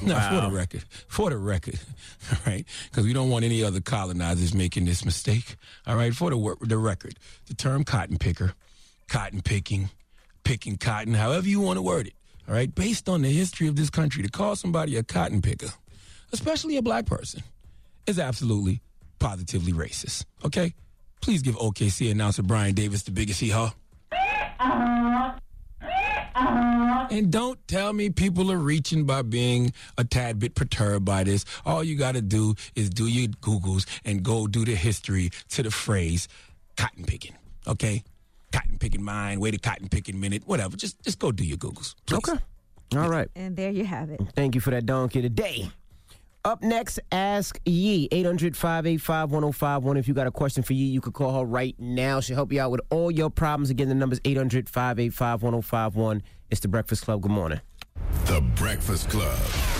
No, Wow. for the record. For the record. All right? Because we don't want any other colonizers making this mistake. All right? For the, wor- the record, the term cotton picker, cotton picking, picking cotton, however you want to word it, all right, based on the history of this country, to call somebody a cotton picker, especially a black person, is absolutely, positively racist. Okay? Please give O K C announcer Brian Davis the biggest hee-haw. And don't tell me people are reaching by being a tad bit perturbed by this. All you got to do is do your Googles and go do the history to the phrase cotton picking, okay? Cotton picking mind, wait a cotton picking minute, whatever. Just just go do your Googles, please. Okay. All right. And there you have it. Thank you for that donkey today. Up next, Ask Yee, eight hundred, five eight five, one oh five one. If you got a question for Yee, you could call her right now. She'll help you out with all your problems. Again, the number's eight hundred, five eight five, one oh five one. It's The Breakfast Club. Good morning. The Breakfast Club.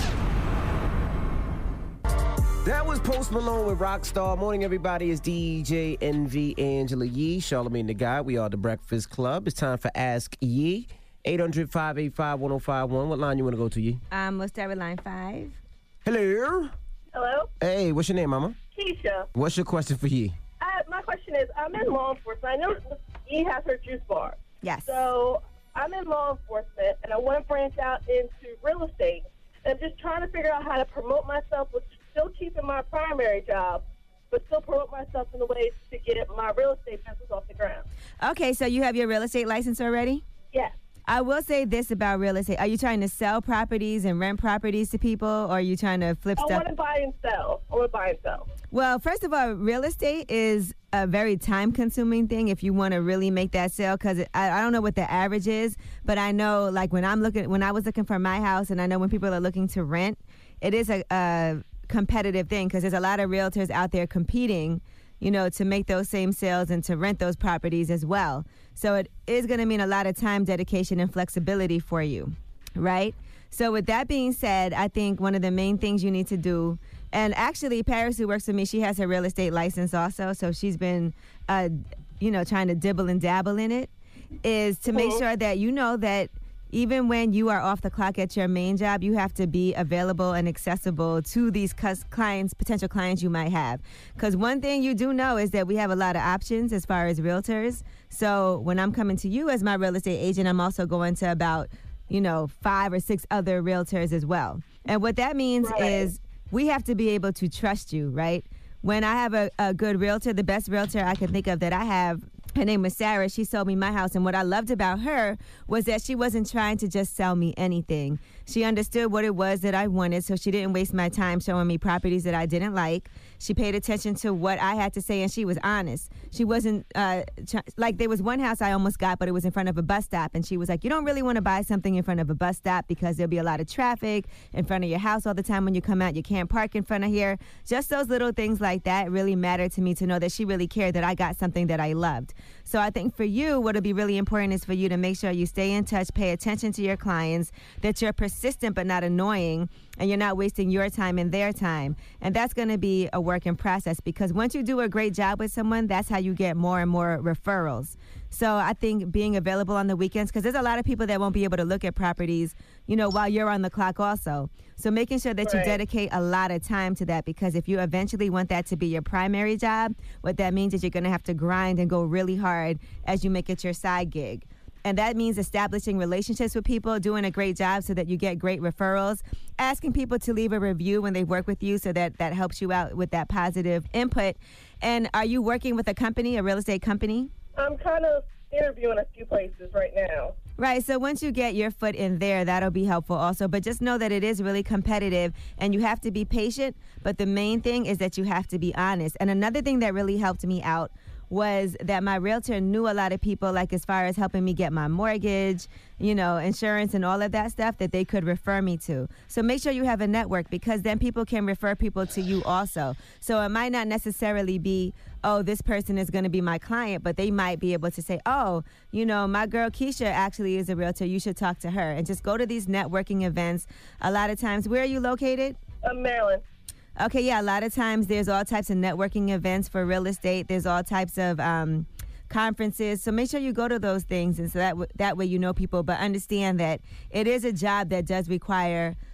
That was Post Malone with Rockstar. Morning, everybody. It's D J N V Angela Yee, Charlamagne the Guy. We are The Breakfast Club. It's time for Ask Yee. eight hundred, five eight five, one oh five one. What line you want to go to, Yee? Um, we'll start with line five. Hello. Hello? Hey, what's your name, Mama? Keisha. What's your question for Yee? Uh, my question is, I'm in law enforcement. I know E has her juice bar. Yes. So I'm in law enforcement, and I want to branch out into real estate. And I'm just trying to figure out how to promote myself with still keeping my primary job, but still promote myself in the ways to get my real estate business off the ground. Okay, so you have your real estate license already? Yes. I will say this about real estate. Are you trying to sell properties and rent properties to people, or are you trying to flip I stuff? want to buy and sell. I want to buy and sell. Well, first of all, real estate is a very time-consuming thing if you want to really make that sale, because I, I don't know what the average is, but I know, like, when I'm looking, when I was looking for my house, and I know when people are looking to rent, it is a, a competitive thing, because there's a lot of realtors out there competing, you know, to make those same sales and to rent those properties as well. So it is going to mean a lot of time, dedication, and flexibility for you, right? So with that being said, I think one of the main things you need to do, and actually Paris, who works with me, she has her real estate license also, so she's been, uh, you know, trying to dibble and dabble in it, is to make sure that you know that even when you are off the clock at your main job, you have to be available and accessible to these cus- clients, potential clients you might have. Because one thing you do know is that we have a lot of options as far as realtors. So when I'm coming to you as my real estate agent, I'm also going to about, you know, five or six other realtors as well. And what that means Right. is we have to be able to trust you, right? When I have a, a good realtor, the best realtor I can think of that I have, her name was Sarah. She sold me my house. And what I loved about her was that she wasn't trying to just sell me anything. She understood what it was that I wanted, so she didn't waste my time showing me properties that I didn't like. She paid attention to what I had to say, and she was honest. She wasn't, uh, try- like, there was one house I almost got, but it was in front of a bus stop. And she was like, you don't really want to buy something in front of a bus stop because there'll be a lot of traffic in front of your house all the time when you come out. You can't park in front of here. Just those little things like that really mattered to me, to know that she really cared that I got something that I loved. So I think for you, what'll be really important is for you to make sure you stay in touch, pay attention to your clients, that you're persistent but not annoying, and you're not wasting your time and their time. And that's going to be a work in process, because once you do a great job with someone, that's how you get more and more referrals. So I think being available on the weekends, because there's a lot of people that won't be able to look at properties, you know, while you're on the clock also. So making sure that Right. you dedicate a lot of time to that, because if you eventually want that to be your primary job, what that means is you're going to have to grind and go really hard as you make it your side gig. And that means establishing relationships with people, doing a great job so that you get great referrals, asking people to leave a review when they work with you so that that helps you out with that positive input. And are you working with a company, a real estate company? I'm kind of interviewing a few places right now. Right, so once you get your foot in there, that'll be helpful also. But just know that it is really competitive, and you have to be patient. But the main thing is that you have to be honest. And another thing that really helped me out was that my realtor knew a lot of people, like as far as helping me get my mortgage, you know, insurance and all of that stuff that they could refer me to. So make sure you have a network, because then people can refer people to you also. So it might not necessarily be, oh, this person is going to be my client, but they might be able to say, oh, you know, my girl Keisha actually is a realtor. You should talk to her. And just go to these networking events. A lot of times, where are you located? Uh, Maryland. Okay, yeah, a lot of times there's all types of networking events for real estate. There's all types of um, conferences. So make sure you go to those things, and so that w- that way you know people. But understand that it is a job that does require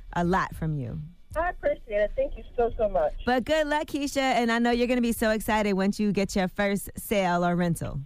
a lot from you. I appreciate it. Thank you so, so much. But good luck, Keisha, and I know you're going to be so excited once you get your first sale or rental.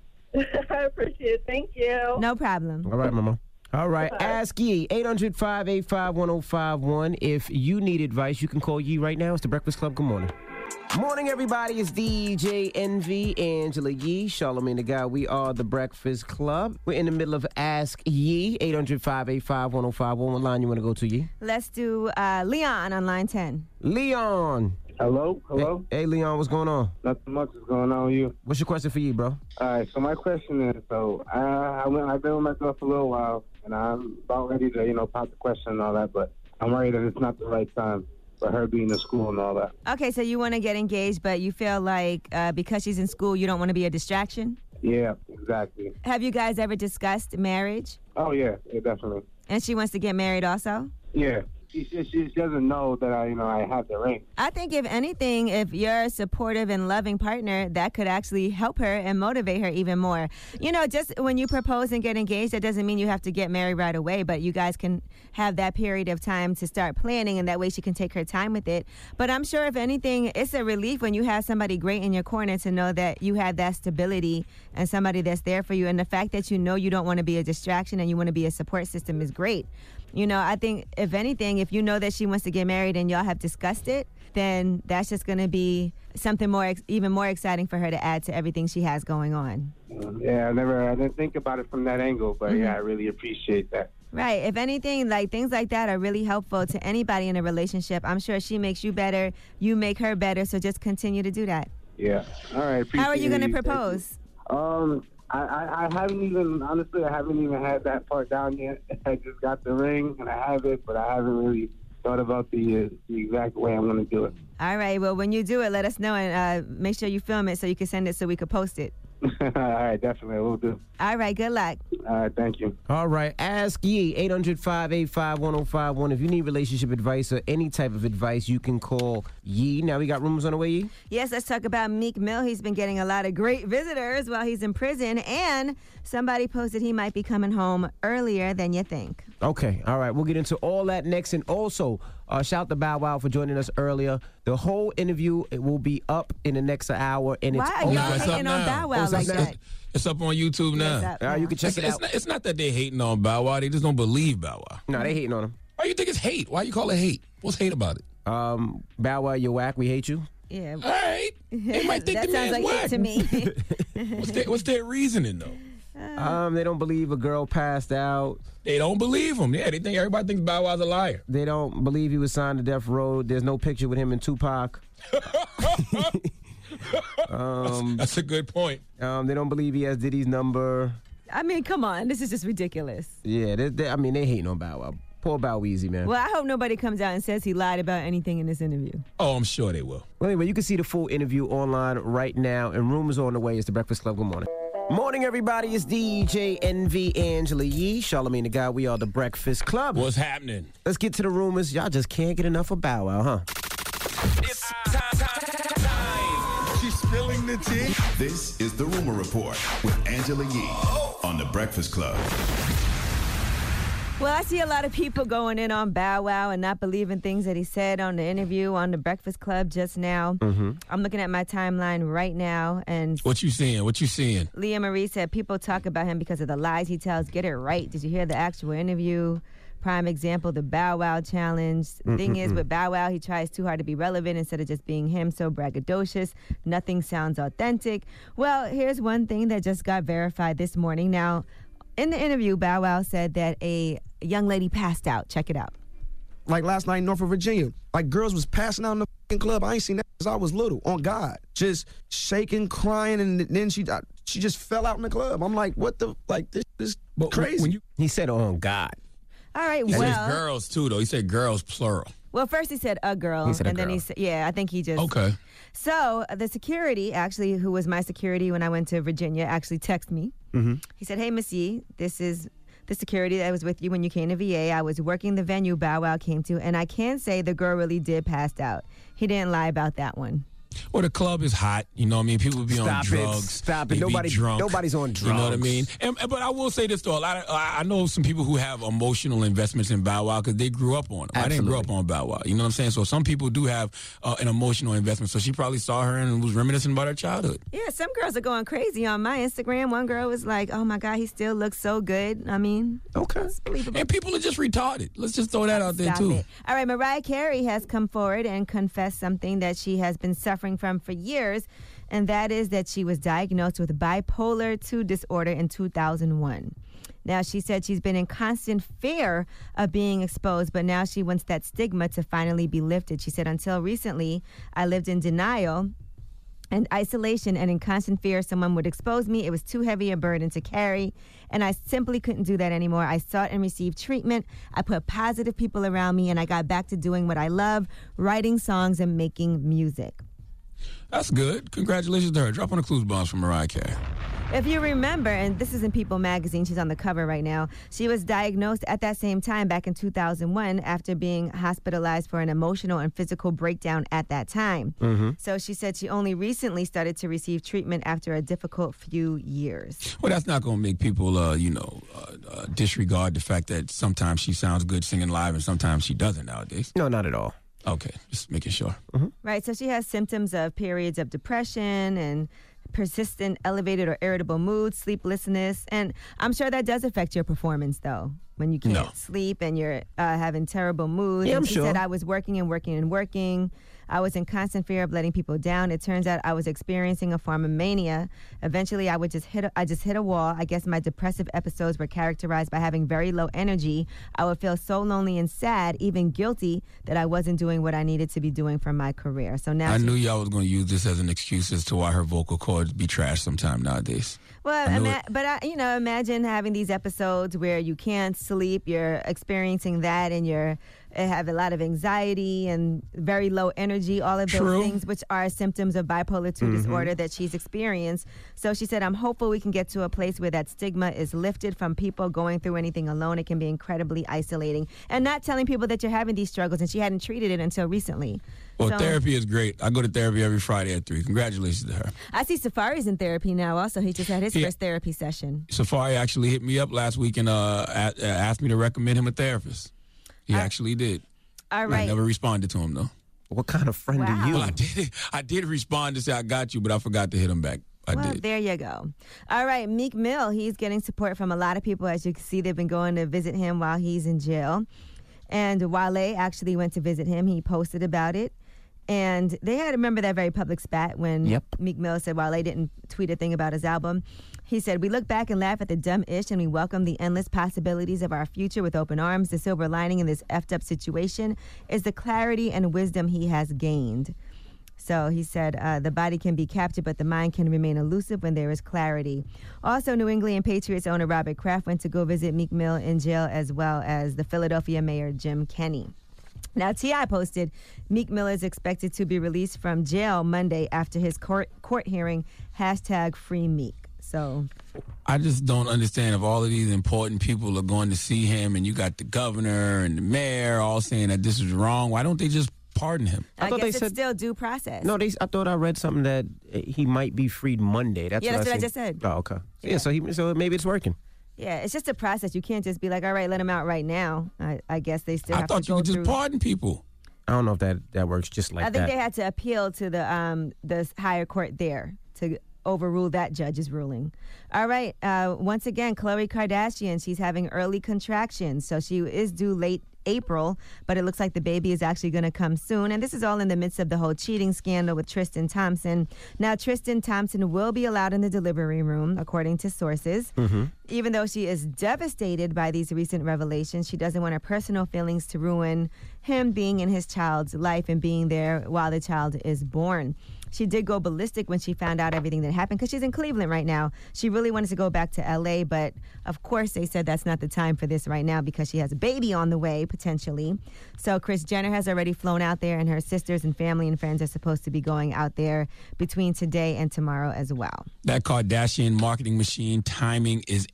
I appreciate it. Thank you. No problem. All right, Mama. All right, Bye. ask Yee, eight hundred, five eight five, one oh five one. If you need advice, you can call Yee right now. It's The Breakfast Club. Good morning. Morning, everybody. It's D J Envy, Angela Yee, Charlamagne the Guy. We are The Breakfast Club. We're in the middle of Ask Yee, eight hundred, five eight five, one oh five one. What line you want to go to, Yee? Let's do uh, Leon on line ten. Leon. Hello? Hello? Hey, hey, Leon, what's going on? Nothing much is going on with you. What's your question for Yee, bro? All right, so my question is, so I, I went, I've been with my girl for a little while, and I'm about ready to, you know, pop the question and all that, but I'm worried that it's not the right time for her being in school and all that. Okay, so you want to get engaged, but you feel like uh, because she's in school, you don't want to be a distraction? Yeah, exactly. Have you guys ever discussed marriage? Oh, yeah, yeah, definitely. And she wants to get married also? Yeah. She, she, she doesn't know that I, you know, I have the ring. I think if anything, if you're a supportive and loving partner, that could actually help her and motivate her even more. You know, just when you propose and get engaged, that doesn't mean you have to get married right away, but you guys can have that period of time to start planning, and that way she can take her time with it. But I'm sure if anything, it's a relief when you have somebody great in your corner to know that you have that stability and somebody that's there for you. And the fact that you know you don't want to be a distraction and you want to be a support system is great. You know, I think, if anything, if you know that she wants to get married and y'all have discussed it, then that's just going to be something more, ex- even more exciting for her to add to everything she has going on. Yeah, I never, I didn't think about it from that angle, but Mm-hmm. yeah, I really appreciate that. Right. If anything, like things like that are really helpful to anybody in a relationship. I'm sure she makes you better, you make her better, so just continue to do that. Yeah. All right. Appreciate How are you going to it. Thank propose? you. Um, I, I, I haven't even, honestly, I haven't even had that part down yet. I just got the ring and I have it, but I haven't really thought about the, uh, the exact way I'm going to do it. All right. Well, when you do it, let us know, and uh, make sure you film it so you can send it so we could post it. All right, definitely, we'll do. All right. Good luck. All right, thank you. All right, ask Yee, eight hundred, five eight five, one oh five one. If you need relationship advice or any type of advice, you can call Yee. Now we got rumors on the way, Yee? Yes, let's talk about Meek Mill. He's been getting a lot of great visitors while he's in prison, and somebody posted he might be coming home earlier than you think. Okay, all right, we'll get into all that next. And also, uh, shout to Bow Wow for joining us earlier. The whole interview it will be up in the next hour. And Why it's are y'all over. hating on Bow Wow It's like up- that? It's up on YouTube now. It's up Uh, you can check it's, it it's out. not, it's not that they hating on Bow Wow. They just don't believe Bow Wow. No, they hating on him. Why you think it's hate? Why you call it hate? What's hate about it? Um, Bow Wow, you're whack. We hate you. Yeah. All right. They might think that the sounds man's like whack. it to me. What's their, what's their reasoning, though? Um, they don't believe a girl passed out. They don't believe him. Yeah, they think everybody thinks Bow Wow's a liar. They don't believe he was signed to Death Row. There's no picture with him and Tupac. um, That's a good point. Um, they don't believe he has Diddy's number. I mean, come on. This is just ridiculous. Yeah, they, they, I mean, they hate on Bow Wow. Poor Bow Weezy, man. Well, I hope nobody comes out and says he lied about anything in this interview. Oh, I'm sure they will. Well, anyway, you can see the full interview online right now, and rumors on the way. It's The Breakfast Club. Good morning. Morning, everybody. It's D J Envy, Angela Yee, Charlamagne the Guy. We are The Breakfast Club. What's happening? Let's get to the rumors. Y'all just can't get enough of Bow Wow, huh? It's time, time, time. She's spilling the tea. This is The Rumor Report with Angela Yee on The Breakfast Club. Well, I see a lot of people going in on Bow Wow and not believing things that he said on the interview on The Breakfast Club just now. Mm-hmm. I'm looking at my timeline right now, and What you seeing? What you seeing? Leah Marie said people talk about him because of the lies he tells. Get it right. Did you hear the actual interview? Prime example, the Bow Wow challenge. The thing is, with Bow Wow, he tries too hard to be relevant instead of just being him, so braggadocious. Nothing sounds authentic. Well, here's one thing that just got verified this morning. Now, in the interview, Bow Wow said that a young lady passed out. Check it out. Like last night in Norfolk, Virginia, like girls was passing out in the fucking club. I ain't seen that since I was little, on God. Just shaking, crying, and then she she just fell out in the club. I'm like, what the, like, this is crazy. When you, he said, on God. All right, he well. said girls, too, though. He said girls, plural. Well, first he said a girl, He said a and then girl. he said, yeah, I think he just. Okay. So the security, actually, who was my security when I went to Virginia, actually texted me. Mm-hmm. He said, hey, Miss Yee, this is the security that was with you when you came to V A. I was working the venue Bow Wow came to, and I can say the girl really did pass out. He didn't lie about that one. Well, the club is hot. You know what I mean? People be on Stop it. drugs. Stop it. They be Nobody- drunk. nobody's on You know what I drugs. mean? And, and- but I will say this, though. A lot of, I I know some people who have emotional investments in Bow Wow because they grew up on him. I didn't grow up on Bow Wow. You know what I'm saying? So some people do have uh, an emotional investment. So she probably saw her and was reminiscing about her childhood. Yeah, some girls are going crazy on my Instagram. One girl was like, "Oh my God, he still looks so good." I mean, okay, it's believable. And people are just retarded. Let's just throw that out there, Stop too. it. All right, Mariah Carey has come forward and confessed something that she has been suffering from for years, and that is that she was diagnosed with bipolar two disorder in two thousand one. Now, she said she's been in constant fear of being exposed, but now she wants that stigma to finally be lifted. She said, until recently, I lived in denial and isolation and in constant fear someone would expose me. It was too heavy a burden to carry, and I simply couldn't do that anymore. I sought and received treatment. I put positive people around me, and I got back to doing what I love, writing songs and making music. That's good. Congratulations to her. Drop on the clues bombs from Mariah Carey. If you remember, and this is in People magazine, she's on the cover right now, she was diagnosed at that same time back in two thousand one after being hospitalized for an emotional and physical breakdown at that time. Mm-hmm. So she said she only recently started to receive treatment after a difficult few years. Well, that's not going to make people, uh, you know, uh, uh, disregard the fact that sometimes she sounds good singing live and sometimes she doesn't nowadays. No, not at all. Okay, just making sure. Right, so she has symptoms of periods of depression and persistent elevated or irritable mood, sleeplessness, and I'm sure that does affect your performance, though, when you can't No. sleep and you're uh, having terrible mood. Yeah, and I'm she sure. said, I was working and working and working. I was in constant fear of letting people down. It turns out I was experiencing a form of mania. Eventually, I would just hit. A, I just hit a wall. I guess my depressive episodes were characterized by having very low energy. I would feel so lonely and sad, even guilty, that I wasn't doing what I needed to be doing for my career. So now I she- knew y'all was going to use this as an excuse as to why her vocal cords be trashed sometime nowadays. Well, I knew ima- it. but I, you know, imagine having these episodes where you can't sleep, you're experiencing that, and you're uh, have a lot of anxiety and very low energy. All of those True. things, which are symptoms of bipolar two Mhm. disorder that she's experienced. So she said, "I'm hopeful we can get to a place where that stigma is lifted from people going through anything alone. It can be incredibly isolating, and not telling people that you're having these struggles." And she hadn't treated it until recently. Well, So- therapy is great. I go to therapy every Friday at three. Congratulations to her. I see Safari's in therapy now. Also, he just had his Yeah. first therapy session. Safari actually hit me up last week and uh, a- uh, asked me to recommend him a therapist. He actually did. All I right. never responded to him, though. What kind of friend Wow. are you? Well, I did, I did respond to say, I got you, but I forgot to hit him back. I well, did. there you go. All right, Meek Mill, he's getting support from a lot of people. As you can see, they've been going to visit him while he's in jail. And Wale actually went to visit him. He posted about it. And they had, remember that very public spat when Yep. Meek Mill said Wale didn't tweet a thing about his album. He said, "We look back and laugh at the dumb ish and we welcome the endless possibilities of our future with open arms. The silver lining in this effed up situation is the clarity and wisdom he has gained." So he said, uh, the body can be captured, but the mind can remain elusive when there is clarity. Also, New England Patriots owner Robert Kraft went to go visit Meek Mill in jail, as well as the Philadelphia mayor Jim Kenney. Now, T I posted, Meek Mill is expected to be released from jail Monday after his court court hearing, hashtag free Meek. So I just don't understand if all of these important people are going to see him and you got the governor and the mayor all saying that this is wrong. Why don't they just pardon him? I, thought guess they it's said- still due process. No, they. I thought I read something that uh, he might be freed Monday. That's Yeah, what that's I what I seen. just said. Oh, okay. Yeah, so he, so maybe it's working. Yeah, it's just a process. You can't just be like, all right, let him out right now. I, I guess they still I have thought to you go could just through. pardon people. I don't know if that, that works just like I think that. they had to appeal to the um the higher court there to overrule that judge's ruling. All right. Uh, once again, Khloe Kardashian, she's having early contractions, so she is due late April, but it looks like the baby is actually going to come soon. And this is all in the midst of the whole cheating scandal with Tristan Thompson. Now, Tristan Thompson will be allowed in the delivery room, according to sources. Mm-hmm. Even though she is devastated by these recent revelations, she doesn't want her personal feelings to ruin him being in his child's life and being there while the child is born. She did go ballistic when she found out everything that happened because she's in Cleveland right now. She really wanted to go back to L A, but of course they said that's not the time for this right now because she has a baby on the way, potentially. So Kris Jenner has already flown out there, and her sisters and family and friends are supposed to be going out there between today and tomorrow as well. That Kardashian marketing machine timing is impeccable.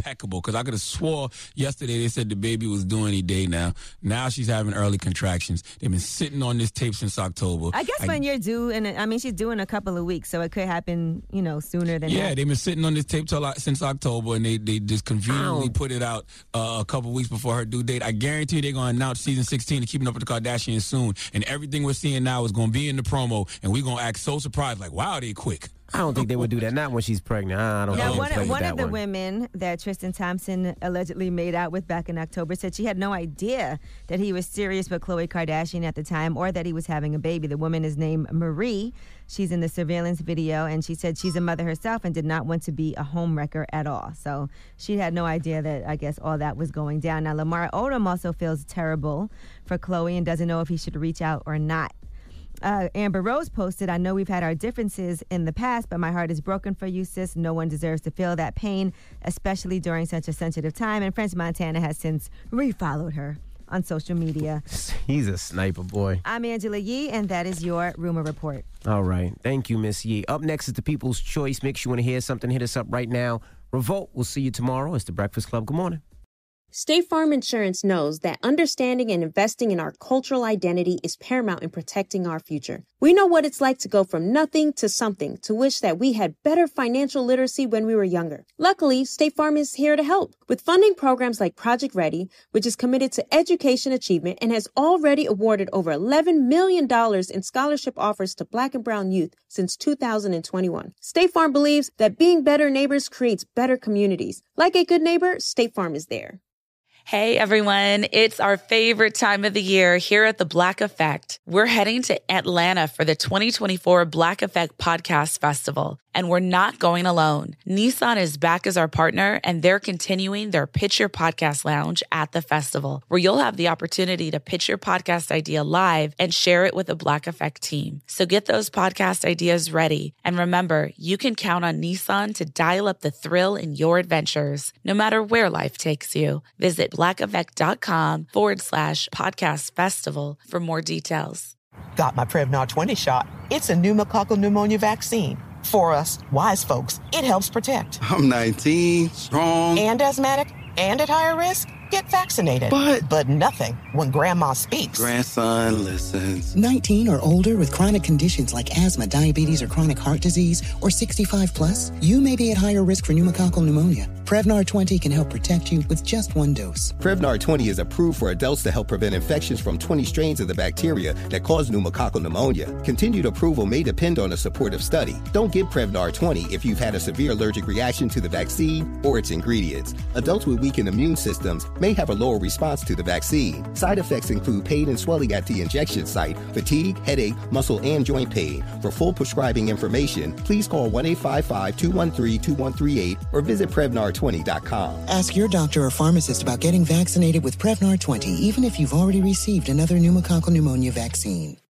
impeccable because I could have swore yesterday they said the baby was due any day now. Now she's having early contractions. They've been sitting on this tape since October. I guess I, when you're due, and I mean, she's due in a couple of weeks, so it could happen, you know, sooner than Yeah, that. they've been sitting on this tape till, since October, and they, they just conveniently put it out uh, a couple weeks before her due date. I guarantee they're going to announce season sixteen of Keeping Up with the Kardashians soon, and everything we're seeing now is going to be in the promo, and we're going to act so surprised, like, wow, they quick. I don't think they would do that. Not when she's pregnant. I don't Now, think one, they would play one with of that the one. women that Tristan Thompson allegedly made out with back in October said she had no idea that he was serious with Khloe Kardashian at the time or that he was having a baby. The woman is named Marie. She's in the surveillance video, and she said she's a mother herself and did not want to be a homewrecker at all. So she had no idea that, I guess, all that was going down. Now, Lamar Odom also feels terrible for Khloe and doesn't know if he should reach out or not. Uh, Amber Rose posted, I know we've had our differences in the past, but my heart is broken for you, sis. No one deserves to feel that pain, especially during such a sensitive time. And French Montana has since refollowed her on social media. He's a sniper, boy. I'm Angela Yee, and that is your Rumor Report. All right. Thank you, Miss Yee. Up next is the People's Choice Mix. You want to hear something, hit us up right now. Revolt, we'll see you tomorrow. It's the Breakfast Club. Good morning. State Farm Insurance knows that understanding and investing in our cultural identity is paramount in protecting our future. We know what it's like to go from nothing to something, to wish that we had better financial literacy when we were younger. Luckily, State Farm is here to help with funding programs like Project Ready, which is committed to education achievement and has already awarded over eleven million dollars in scholarship offers to Black and brown youth since two thousand twenty-one. State Farm believes that being better neighbors creates better communities. Like a good neighbor, State Farm is there. Hey everyone, it's our favorite time of the year here at the Black Effect. We're heading to Atlanta for the twenty twenty-four Black Effect Podcast Festival, and we're not going alone. Nissan is back as our partner, and they're continuing their Pitch Your Podcast Lounge at the festival, where you'll have the opportunity to pitch your podcast idea live and share it with the Black Effect team. So get those podcast ideas ready. And remember, you can count on Nissan to dial up the thrill in your adventures, no matter where life takes you. Visit blackeffect.com forward slash podcast festival for more details. Got my Prevnar twenty shot. It's a pneumococcal pneumonia vaccine. For us, wise folks, it helps protect. I'm nineteen, strong. And asthmatic, and at higher risk. Get vaccinated. But... But nothing when grandma speaks. Grandson listens. nineteen or older with chronic conditions like asthma, diabetes, or chronic heart disease, or sixty-five plus, you may be at higher risk for pneumococcal pneumonia. Prevnar twenty can help protect you with just one dose. Prevnar twenty is approved for adults to help prevent infections from twenty strains of the bacteria that cause pneumococcal pneumonia. Continued approval may depend on a supportive study. Don't give Prevnar twenty if you've had a severe allergic reaction to the vaccine or its ingredients. Adults with weakened immune systems may have a lower response to the vaccine. Side effects include pain and swelling at the injection site, fatigue, headache, muscle, and joint pain. For full prescribing information, please call one eight five five, two one three, two one three eight or visit Prevnar twenty dot com. Ask your doctor or pharmacist about getting vaccinated with Prevnar twenty, even if you've already received another pneumococcal pneumonia vaccine.